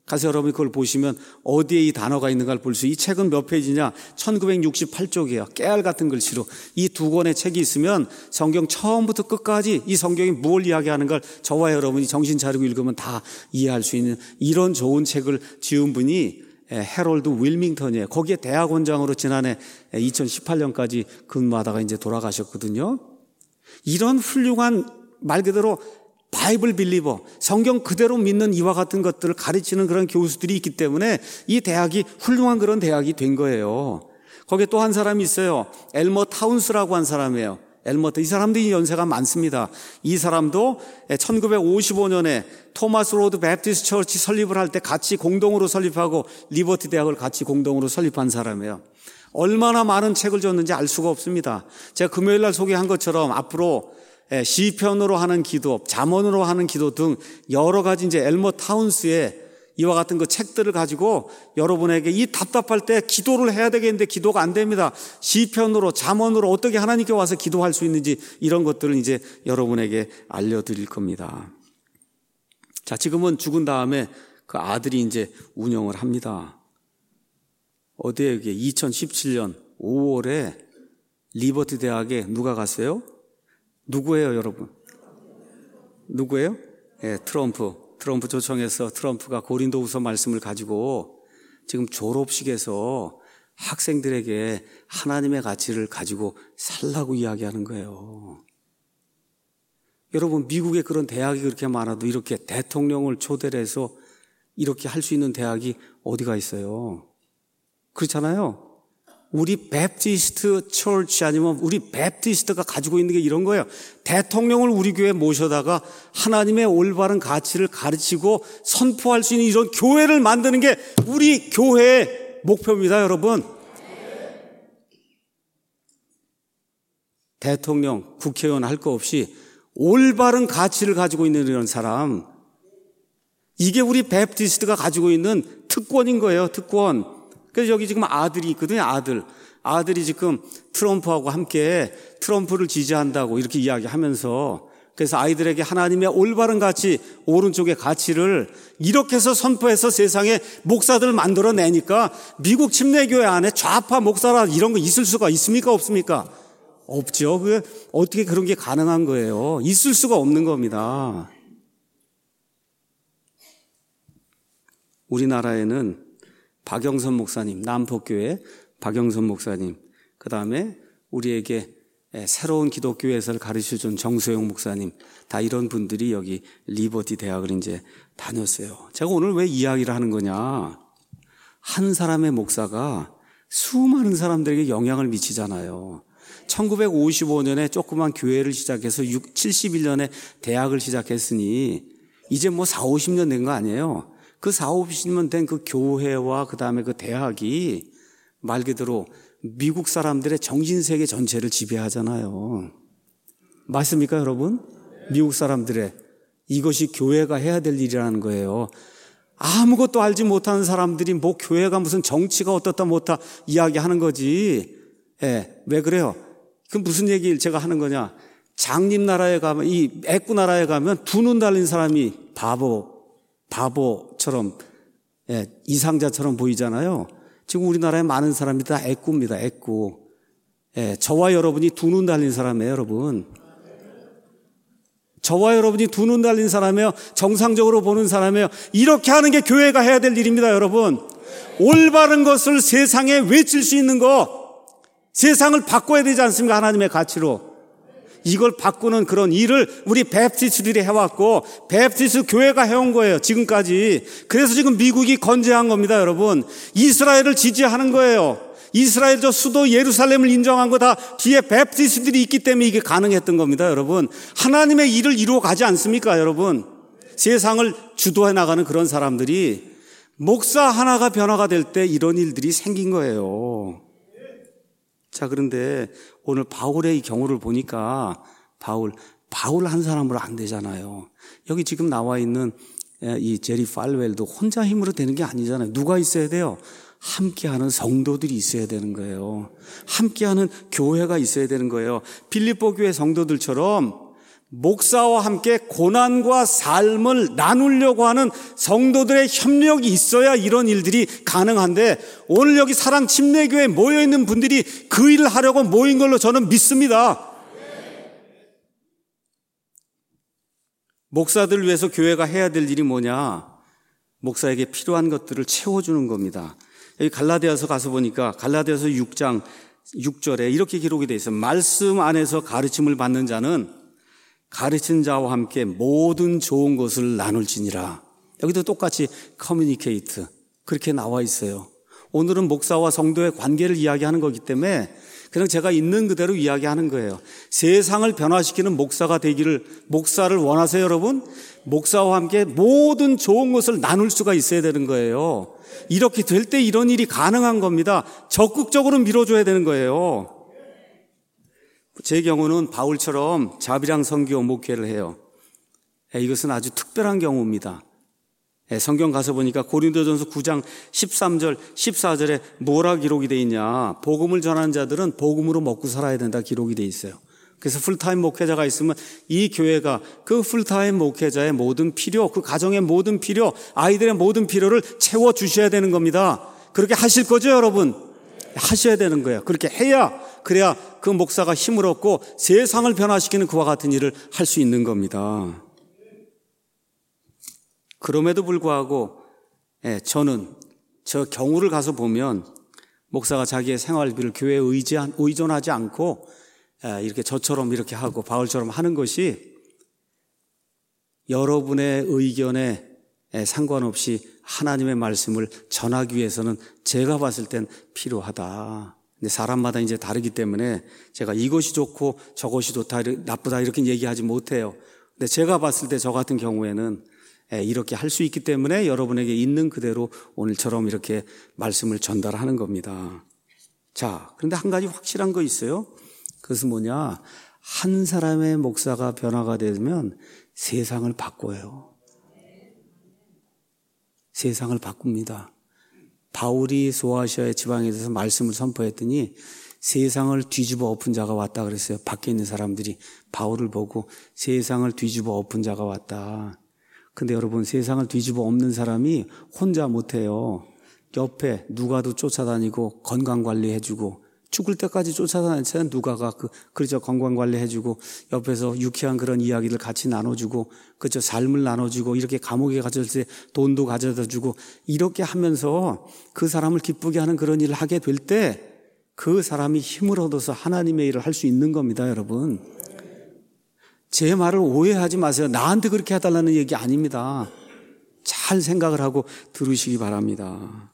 가서 여러분이 그걸 보시면 어디에 이 단어가 있는가를 볼 수, 이 책은 몇 페이지냐? 1968쪽이에요. 깨알 같은 글씨로. 이 두 권의 책이 있으면 성경 처음부터 끝까지 이 성경이 무엇을 이야기하는가를 저와 여러분이 정신 차리고 읽으면 다 이해할 수 있는 이런 좋은 책을 지은 분이 해롤드 윌밍턴이에요. 거기에 대학원장으로 지난해 2018년까지 근무하다가 이제 돌아가셨거든요. 이런 훌륭한 말 그대로 바이블 빌리버, 성경 그대로 믿는 이와 같은 것들을 가르치는 그런 교수들이 있기 때문에 이 대학이 훌륭한 그런 대학이 된 거예요. 거기에 또 한 사람이 있어요. 엘머 타운스라고 한 사람이에요. 이 사람들이 연세가 많습니다. 이 사람도 1955년에 토마스 로드 베프티스트 처치 설립을 할 때 같이 공동으로 설립하고 리버티 대학을 같이 공동으로 설립한 사람이에요. 얼마나 많은 책을 줬는지 알 수가 없습니다. 제가 금요일 날 소개한 것처럼 앞으로 시편으로 하는 기도, 잠언으로 하는 기도 등 여러 가지 이제 엘머 타운스의 이와 같은 그 책들을 가지고 여러분에게 이 답답할 때 기도를 해야 되겠는데 기도가 안 됩니다. 시편으로, 잠언으로 어떻게 하나님께 와서 기도할 수 있는지 이런 것들을 이제 여러분에게 알려드릴 겁니다. 자, 지금은 죽은 다음에 그 아들이 이제 운영을 합니다. 어디에 이게 2017년 5월에 리버티 대학에 누가 갔어요? 누구예요, 여러분? 누구예요? 예, 트럼프 초청해서 트럼프가 고린도후서 말씀을 가지고 지금 졸업식에서 학생들에게 하나님의 가치를 가지고 살라고 이야기하는 거예요. 여러분, 미국에 그런 대학이 그렇게 많아도 이렇게 대통령을 초대를 해서 이렇게 할 수 있는 대학이 어디가 있어요? 그렇잖아요. 우리 베프티스트 처치 아니면 우리 베프티스트가 가지고 있는 게 이런 거예요. 대통령을 우리 교회에 모셔다가 하나님의 올바른 가치를 가르치고 선포할 수 있는 이런 교회를 만드는 게 우리 교회의 목표입니다, 여러분. 대통령, 국회의원 할 거 없이 올바른 가치를 가지고 있는 이런 사람, 이게 우리 베프티스트가 가지고 있는 특권인 거예요, 특권. 그래서 여기 지금 아들이 있거든요, 아들이 지금 트럼프하고 함께 트럼프를 지지한다고 이렇게 이야기하면서, 그래서 아이들에게 하나님의 올바른 가치, 오른쪽의 가치를 이렇게 해서 선포해서 세상에 목사들을 만들어내니까 미국 침례교회 안에 좌파 목사라 이런 거 있을 수가 있습니까, 없습니까? 없죠. 어떻게 그런 게 가능한 거예요? 있을 수가 없는 겁니다. 우리나라에는 박영선 목사님, 남포교회 박영선 목사님, 그 다음에 우리에게 새로운 기독교회에서 가르쳐준 정소영 목사님, 다 이런 분들이 여기 리버티 대학을 이제 다녔어요. 제가 오늘 왜 이야기를 하는 거냐? 한 사람의 목사가 수많은 사람들에게 영향을 미치잖아요. 1955년에 조그만 교회를 시작해서 71년에 대학을 시작했으니 이제 뭐 40-50년 된 거 아니에요? 그 40-50년 된 그 교회와 그 다음에 그 대학이 말 그대로 미국 사람들의 정신세계 전체를 지배하잖아요. 맞습니까, 여러분? 미국 사람들의 이것이 교회가 해야 될 일이라는 거예요. 아무것도 알지 못하는 사람들이 뭐 교회가 무슨 정치가 어떻다 못하 이야기하는 거지. 예, 왜 그래요? 그 무슨 얘기를 제가 하는 거냐? 장님나라에 가면, 이 애꾸나라에 가면 두 눈 달린 사람이 바보처럼, 예, 이상자처럼 보이잖아요. 지금 우리나라에 많은 사람이 다 애꾸입니다, 애꾸. 예, 저와 여러분이 두 눈 달린 사람이에요, 여러분. 저와 여러분이 두 눈 달린 사람이에요. 정상적으로 보는 사람이에요. 이렇게 하는 게 교회가 해야 될 일입니다, 여러분. 올바른 것을 세상에 외칠 수 있는 거, 세상을 바꿔야 되지 않습니까? 하나님의 가치로. 이걸 바꾸는 그런 일을 우리 베프티스트들이 해왔고 베프티스트 교회가 해온 거예요, 지금까지. 그래서 지금 미국이 건재한 겁니다, 여러분. 이스라엘을 지지하는 거예요. 이스라엘 저 수도 예루살렘을 인정한 거 다 뒤에 베프티스트들이 있기 때문에 이게 가능했던 겁니다, 여러분. 하나님의 일을 이루어 가지 않습니까, 여러분? 세상을 주도해 나가는 그런 사람들이 목사 하나가 변화가 될 때 이런 일들이 생긴 거예요. 자, 그런데 오늘 바울의 이 경우를 보니까 바울 한 사람으로 안 되잖아요. 여기 지금 나와 있는 이 제리 팔웰도 혼자 힘으로 되는 게 아니잖아요. 누가 있어야 돼요? 함께하는 성도들이 있어야 되는 거예요. 함께하는 교회가 있어야 되는 거예요. 빌립보 교회 성도들처럼 목사와 함께 고난과 삶을 나누려고 하는 성도들의 협력이 있어야 이런 일들이 가능한데, 오늘 여기 사랑 침례교회에 모여있는 분들이 그 일을 하려고 모인 걸로 저는 믿습니다. 목사들을 위해서 교회가 해야 될 일이 뭐냐? 목사에게 필요한 것들을 채워주는 겁니다. 여기 갈라디아서 가서 보니까 갈라디아서 6장 6절에 이렇게 기록이 되어 있어요. 말씀 안에서 가르침을 받는 자는 가르친 자와 함께 모든 좋은 것을 나눌지니라. 여기도 똑같이 커뮤니케이트 그렇게 나와 있어요. 오늘은 목사와 성도의 관계를 이야기하는 거기 때문에 그냥 제가 있는 그대로 이야기하는 거예요. 세상을 변화시키는 목사가 되기를, 목사를 원하세요, 여러분? 목사와 함께 모든 좋은 것을 나눌 수가 있어야 되는 거예요. 이렇게 될 때 이런 일이 가능한 겁니다. 적극적으로 밀어줘야 되는 거예요. 제 경우는 바울처럼 자비랑 선교 목회를 해요. 이것은 아주 특별한 경우입니다. 성경 가서 보니까 고린도전서 9장 13절, 14절에 뭐라 기록이 되어 있냐? 복음을 전하는 자들은 복음으로 먹고 살아야 된다 기록이 되어 있어요. 그래서 풀타임 목회자가 있으면 이 교회가 그 풀타임 목회자의 모든 필요, 그 가정의 모든 필요, 아이들의 모든 필요를 채워주셔야 되는 겁니다. 그렇게 하실 거죠, 여러분? 하셔야 되는 거예요. 그렇게 그래야 그 목사가 힘을 얻고 세상을 변화시키는 그와 같은 일을 할 수 있는 겁니다. 그럼에도 불구하고 저는 저 경우를 가서 보면 목사가 자기의 생활비를 교회에 의존하지 않고 이렇게 저처럼 이렇게 하고 바울처럼 하는 것이 여러분의 의견에 상관없이 하나님의 말씀을 전하기 위해서는 제가 봤을 땐 필요하다. 근데 사람마다 이제 다르기 때문에 제가 이것이 좋고 저것이 좋다, 나쁘다 이렇게 얘기하지 못해요. 근데 제가 봤을 때 저 같은 경우에는 이렇게 할 수 있기 때문에 여러분에게 있는 그대로 오늘처럼 이렇게 말씀을 전달하는 겁니다. 자, 그런데 한 가지 확실한 거 있어요. 그것은 뭐냐? 한 사람의 목사가 변화가 되면 세상을 바꿔요. 세상을 바꿉니다. 바울이 소아시아의 지방에 대해서 말씀을 선포했더니 세상을 뒤집어 엎은 자가 왔다 그랬어요. 밖에 있는 사람들이 바울을 보고 세상을 뒤집어 엎은 자가 왔다. 근데 여러분, 세상을 뒤집어 엎는 사람이 혼자 못해요. 옆에 누가도 쫓아다니고 건강관리해주고, 죽을 때까지 쫓아다니는 누가가 그렇죠. 건강관리해주고, 옆에서 유쾌한 그런 이야기를 같이 나눠주고, 그렇죠. 삶을 나눠주고, 이렇게 감옥에 갇혔을 때 돈도 가져다주고, 이렇게 하면서 그 사람을 기쁘게 하는 그런 일을 하게 될 때 그 사람이 힘을 얻어서 하나님의 일을 할 수 있는 겁니다, 여러분. 제 말을 오해하지 마세요. 나한테 그렇게 해달라는 얘기 아닙니다. 잘 생각을 하고 들으시기 바랍니다.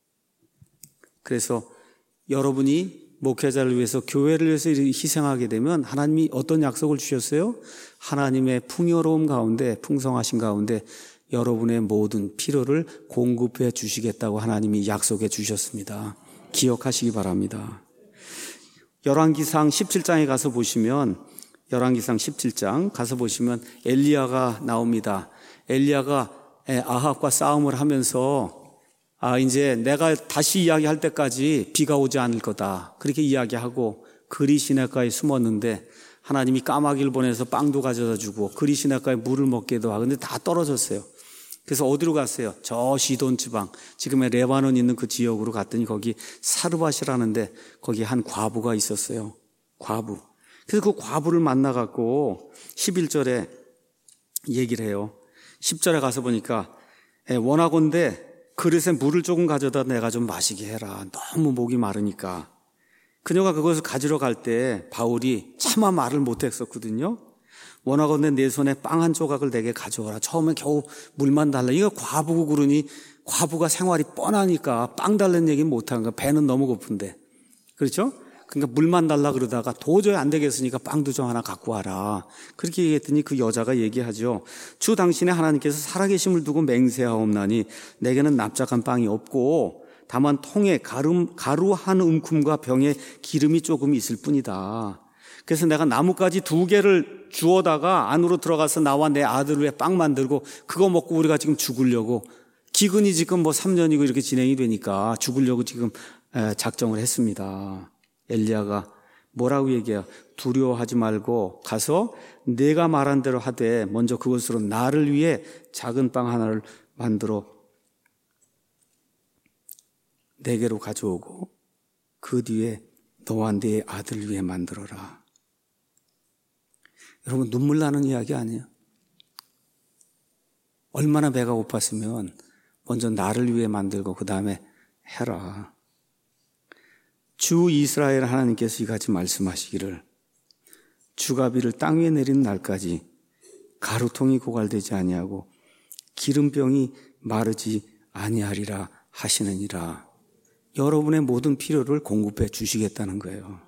그래서 여러분이 목회자를 위해서, 교회를 위해서 희생하게 되면 하나님이 어떤 약속을 주셨어요? 하나님의 풍요로움 가운데, 풍성하신 가운데 여러분의 모든 필요를 공급해 주시겠다고 하나님이 약속해 주셨습니다. 기억하시기 바랍니다. 열왕기상 17장에 가서 보시면, 열왕기상 17장 가서 보시면 엘리야가 나옵니다. 엘리야가 아합과 싸움을 하면서 이제 내가 다시 이야기할 때까지 비가 오지 않을 거다, 그렇게 이야기하고 그리 시냇가에 숨었는데 하나님이 까마귀를 보내서 빵도 가져다 주고 그리 시냇가에 물을 먹게도 하고, 근데 다 떨어졌어요. 그래서 어디로 갔어요? 저 시돈 지방, 지금의 레바논 있는 그 지역으로 갔더니 거기 사르밧이라는데 거기 한 과부가 있었어요. 과부. 그래서 그 과부를 만나갖고 11절에 얘기를 해요. 10절에 가서 보니까 원하건대 그릇에 물을 조금 가져다 내가 좀 마시게 해라. 너무 목이 마르니까. 그녀가 그것을 가지러 갈 때 바울이 차마 말을 못했었거든요. 원하건대 내 손에 빵 한 조각을 내게 가져오라. 처음에 겨우 물만 달라. 이거 과부고 그러니 과부가 생활이 뻔하니까 빵 달라는 얘기는 못한 거야. 배는 너무 고픈데. 그렇죠? 그러니까 물만 달라 그러다가 도저히 안 되겠으니까 빵도 좀 하나 갖고 와라. 그렇게 얘기했더니 그 여자가 얘기하죠. 주 당신의 하나님께서 살아계심을 두고 맹세하옵나니 내게는 납작한 빵이 없고 다만 통에 가루 한 움큼과 병에 기름이 조금 있을 뿐이다. 그래서 내가 나뭇가지 2개를 주워다가 안으로 들어가서 나와 내 아들을 위해 빵 만들고 그거 먹고 우리가 지금 죽으려고, 기근이 지금 3년이고 이렇게 진행이 되니까 죽으려고 지금 작정을 했습니다. 엘리야가 뭐라고 얘기해요? 두려워하지 말고 가서 내가 말한 대로 하되 먼저 그것으로 나를 위해 작은 빵 하나를 만들어 내게로 가져오고 그 뒤에 너와 네 아들 위해 만들어라. 여러분, 눈물 나는 이야기 아니에요? 얼마나 배가 고팠으면 먼저 나를 위해 만들고 그 다음에 해라. 주 이스라엘 하나님께서 이같이 말씀하시기를 주가 비를 땅 위에 내리는 날까지 가루통이 고갈되지 아니하고 기름병이 마르지 아니하리라 하시느니라. 여러분의 모든 필요를 공급해 주시겠다는 거예요.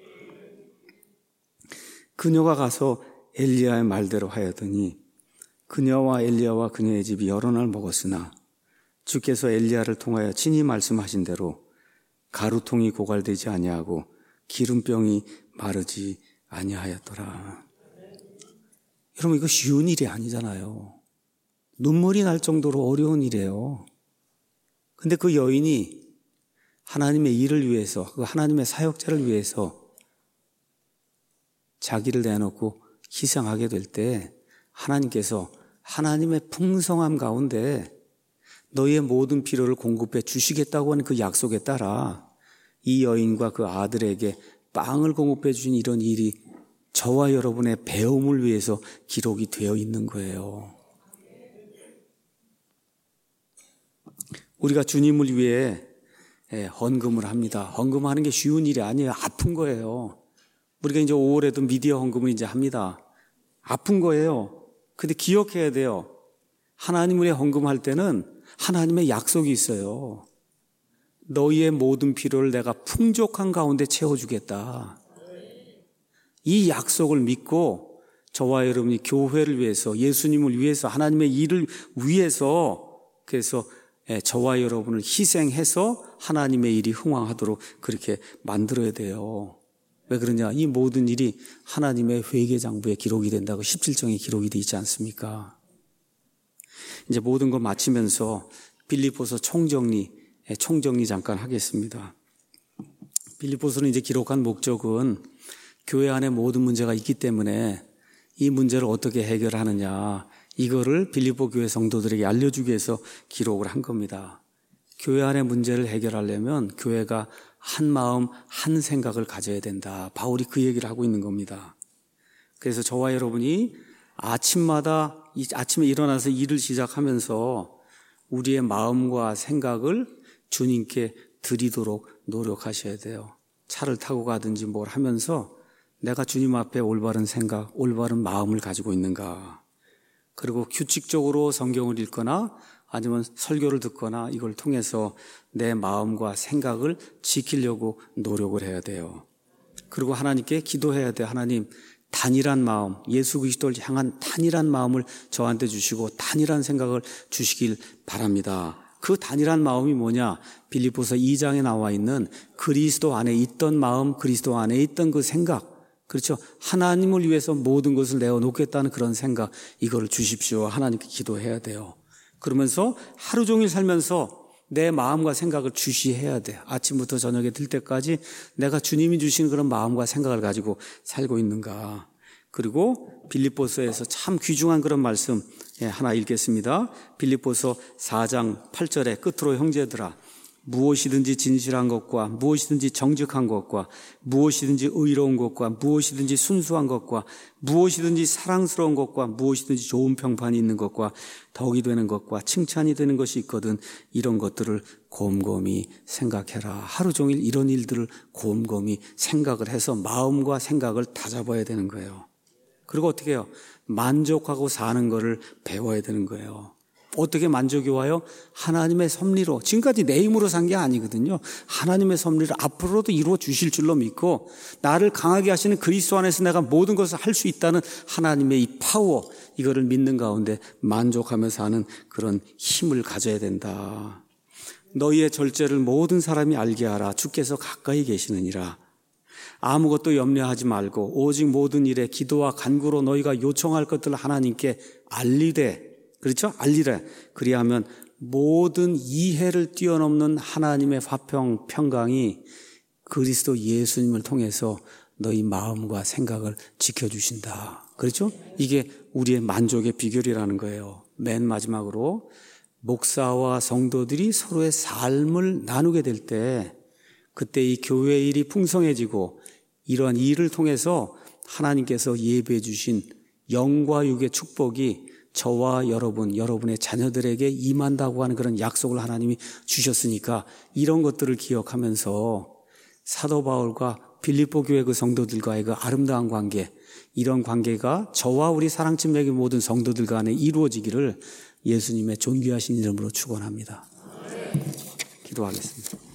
그녀가 가서 엘리야의 말대로 하였더니 그녀와 엘리야와 그녀의 집이 여러 날 먹었으나 주께서 엘리야를 통하여 친히 말씀하신 대로 가루통이 고갈되지 아니하고 기름병이 마르지 아니하였더라. 여러분, 이거 쉬운 일이 아니잖아요. 눈물이 날 정도로 어려운 일이에요. 근데 그 여인이 하나님의 일을 위해서, 그 하나님의 사역자를 위해서 자기를 내놓고 희생하게 될 때 하나님께서 하나님의 풍성함 가운데 너희의 모든 필요를 공급해 주시겠다고 하는 그 약속에 따라 이 여인과 그 아들에게 빵을 공급해 주신 이런 일이 저와 여러분의 배움을 위해서 기록이 되어 있는 거예요. 우리가 주님을 위해 헌금을 합니다. 헌금하는 게 쉬운 일이 아니에요. 아픈 거예요. 우리가 이제 5월에도 미디어 헌금을 이제 합니다. 아픈 거예요. 근데 기억해야 돼요. 하나님을 위해 헌금할 때는 하나님의 약속이 있어요. 너희의 모든 필요를 내가 풍족한 가운데 채워주겠다. 이 약속을 믿고 저와 여러분이 교회를 위해서, 예수님을 위해서, 하나님의 일을 위해서, 그래서 저와 여러분을 희생해서 하나님의 일이 흥왕하도록 그렇게 만들어야 돼요. 왜 그러냐? 이 모든 일이 하나님의 회계장부에 기록이 된다고 17장에 기록이 되어 있지 않습니까? 이제 모든 걸 마치면서 빌립보서 총정리 잠깐 하겠습니다. 빌립보서는 이제 기록한 목적은 교회 안에 모든 문제가 있기 때문에 이 문제를 어떻게 해결하느냐, 이거를 빌립보 교회 성도들에게 알려주기 위해서 기록을 한 겁니다. 교회 안의 문제를 해결하려면 교회가 한 마음, 한 생각을 가져야 된다. 바울이 그 얘기를 하고 있는 겁니다. 그래서 저와 여러분이 아침에 일어나서 일을 시작하면서 우리의 마음과 생각을 주님께 드리도록 노력하셔야 돼요. 차를 타고 가든지 뭘 하면서 내가 주님 앞에 올바른 생각, 올바른 마음을 가지고 있는가. 그리고 규칙적으로 성경을 읽거나 아니면 설교를 듣거나 이걸 통해서 내 마음과 생각을 지키려고 노력을 해야 돼요. 그리고 하나님께 기도해야 돼요. 하나님, 단일한 마음, 예수 그리스도를 향한 단일한 마음을 저한테 주시고 단일한 생각을 주시길 바랍니다. 그 단일한 마음이 뭐냐? 빌립보서 2장에 나와 있는 그리스도 안에 있던 마음, 그리스도 안에 있던 그 생각, 그렇죠? 하나님을 위해서 모든 것을 내어놓겠다는 그런 생각, 이거를 주십시오. 하나님께 기도해야 돼요. 그러면서 하루 종일 살면서 내 마음과 생각을 주시해야 돼요. 아침부터 저녁에 들 때까지 내가 주님이 주시는 그런 마음과 생각을 가지고 살고 있는가. 그리고 빌립보서에서 참 귀중한 그런 말씀 하나 읽겠습니다. 빌립보서 4장 8절에 끝으로 형제들아, 무엇이든지 진실한 것과 무엇이든지 정직한 것과 무엇이든지 의로운 것과 무엇이든지 순수한 것과 무엇이든지 사랑스러운 것과 무엇이든지 좋은 평판이 있는 것과 덕이 되는 것과 칭찬이 되는 것이 있거든 이런 것들을 곰곰이 생각해라. 하루 종일 이런 일들을 곰곰이 생각을 해서 마음과 생각을 다잡아야 되는 거예요. 그리고 어떻게 해요? 만족하고 사는 거를 배워야 되는 거예요. 어떻게 만족이 와요? 하나님의 섭리로. 지금까지 내 힘으로 산 게 아니거든요. 하나님의 섭리를 앞으로도 이루어 주실 줄로 믿고 나를 강하게 하시는 그리스도 안에서 내가 모든 것을 할 수 있다는 하나님의 이 파워, 이거를 믿는 가운데 만족하며 사는 그런 힘을 가져야 된다. 너희의 절제를 모든 사람이 알게 하라. 주께서 가까이 계시느니라. 아무것도 염려하지 말고 오직 모든 일에 기도와 간구로 너희가 요청할 것들을 하나님께 알리되, 그렇죠? 알리래. 그리하면 모든 이해를 뛰어넘는 하나님의 화평, 평강이 그리스도 예수님을 통해서 너희 마음과 생각을 지켜주신다. 그렇죠? 이게 우리의 만족의 비결이라는 거예요. 맨 마지막으로 목사와 성도들이 서로의 삶을 나누게 될 때 그때 이 교회 일이 풍성해지고 이러한 일을 통해서 하나님께서 예배해 주신 영과 육의 축복이 저와 여러분, 여러분의 자녀들에게 임한다고 하는 그런 약속을 하나님이 주셨으니까 이런 것들을 기억하면서 사도 바울과 빌립보 교회 그 성도들과의 그 아름다운 관계, 이런 관계가 저와 우리 사랑팀맥의 모든 성도들 간에 이루어지기를 예수님의 존귀하신 이름으로 축원합니다. 기도하겠습니다.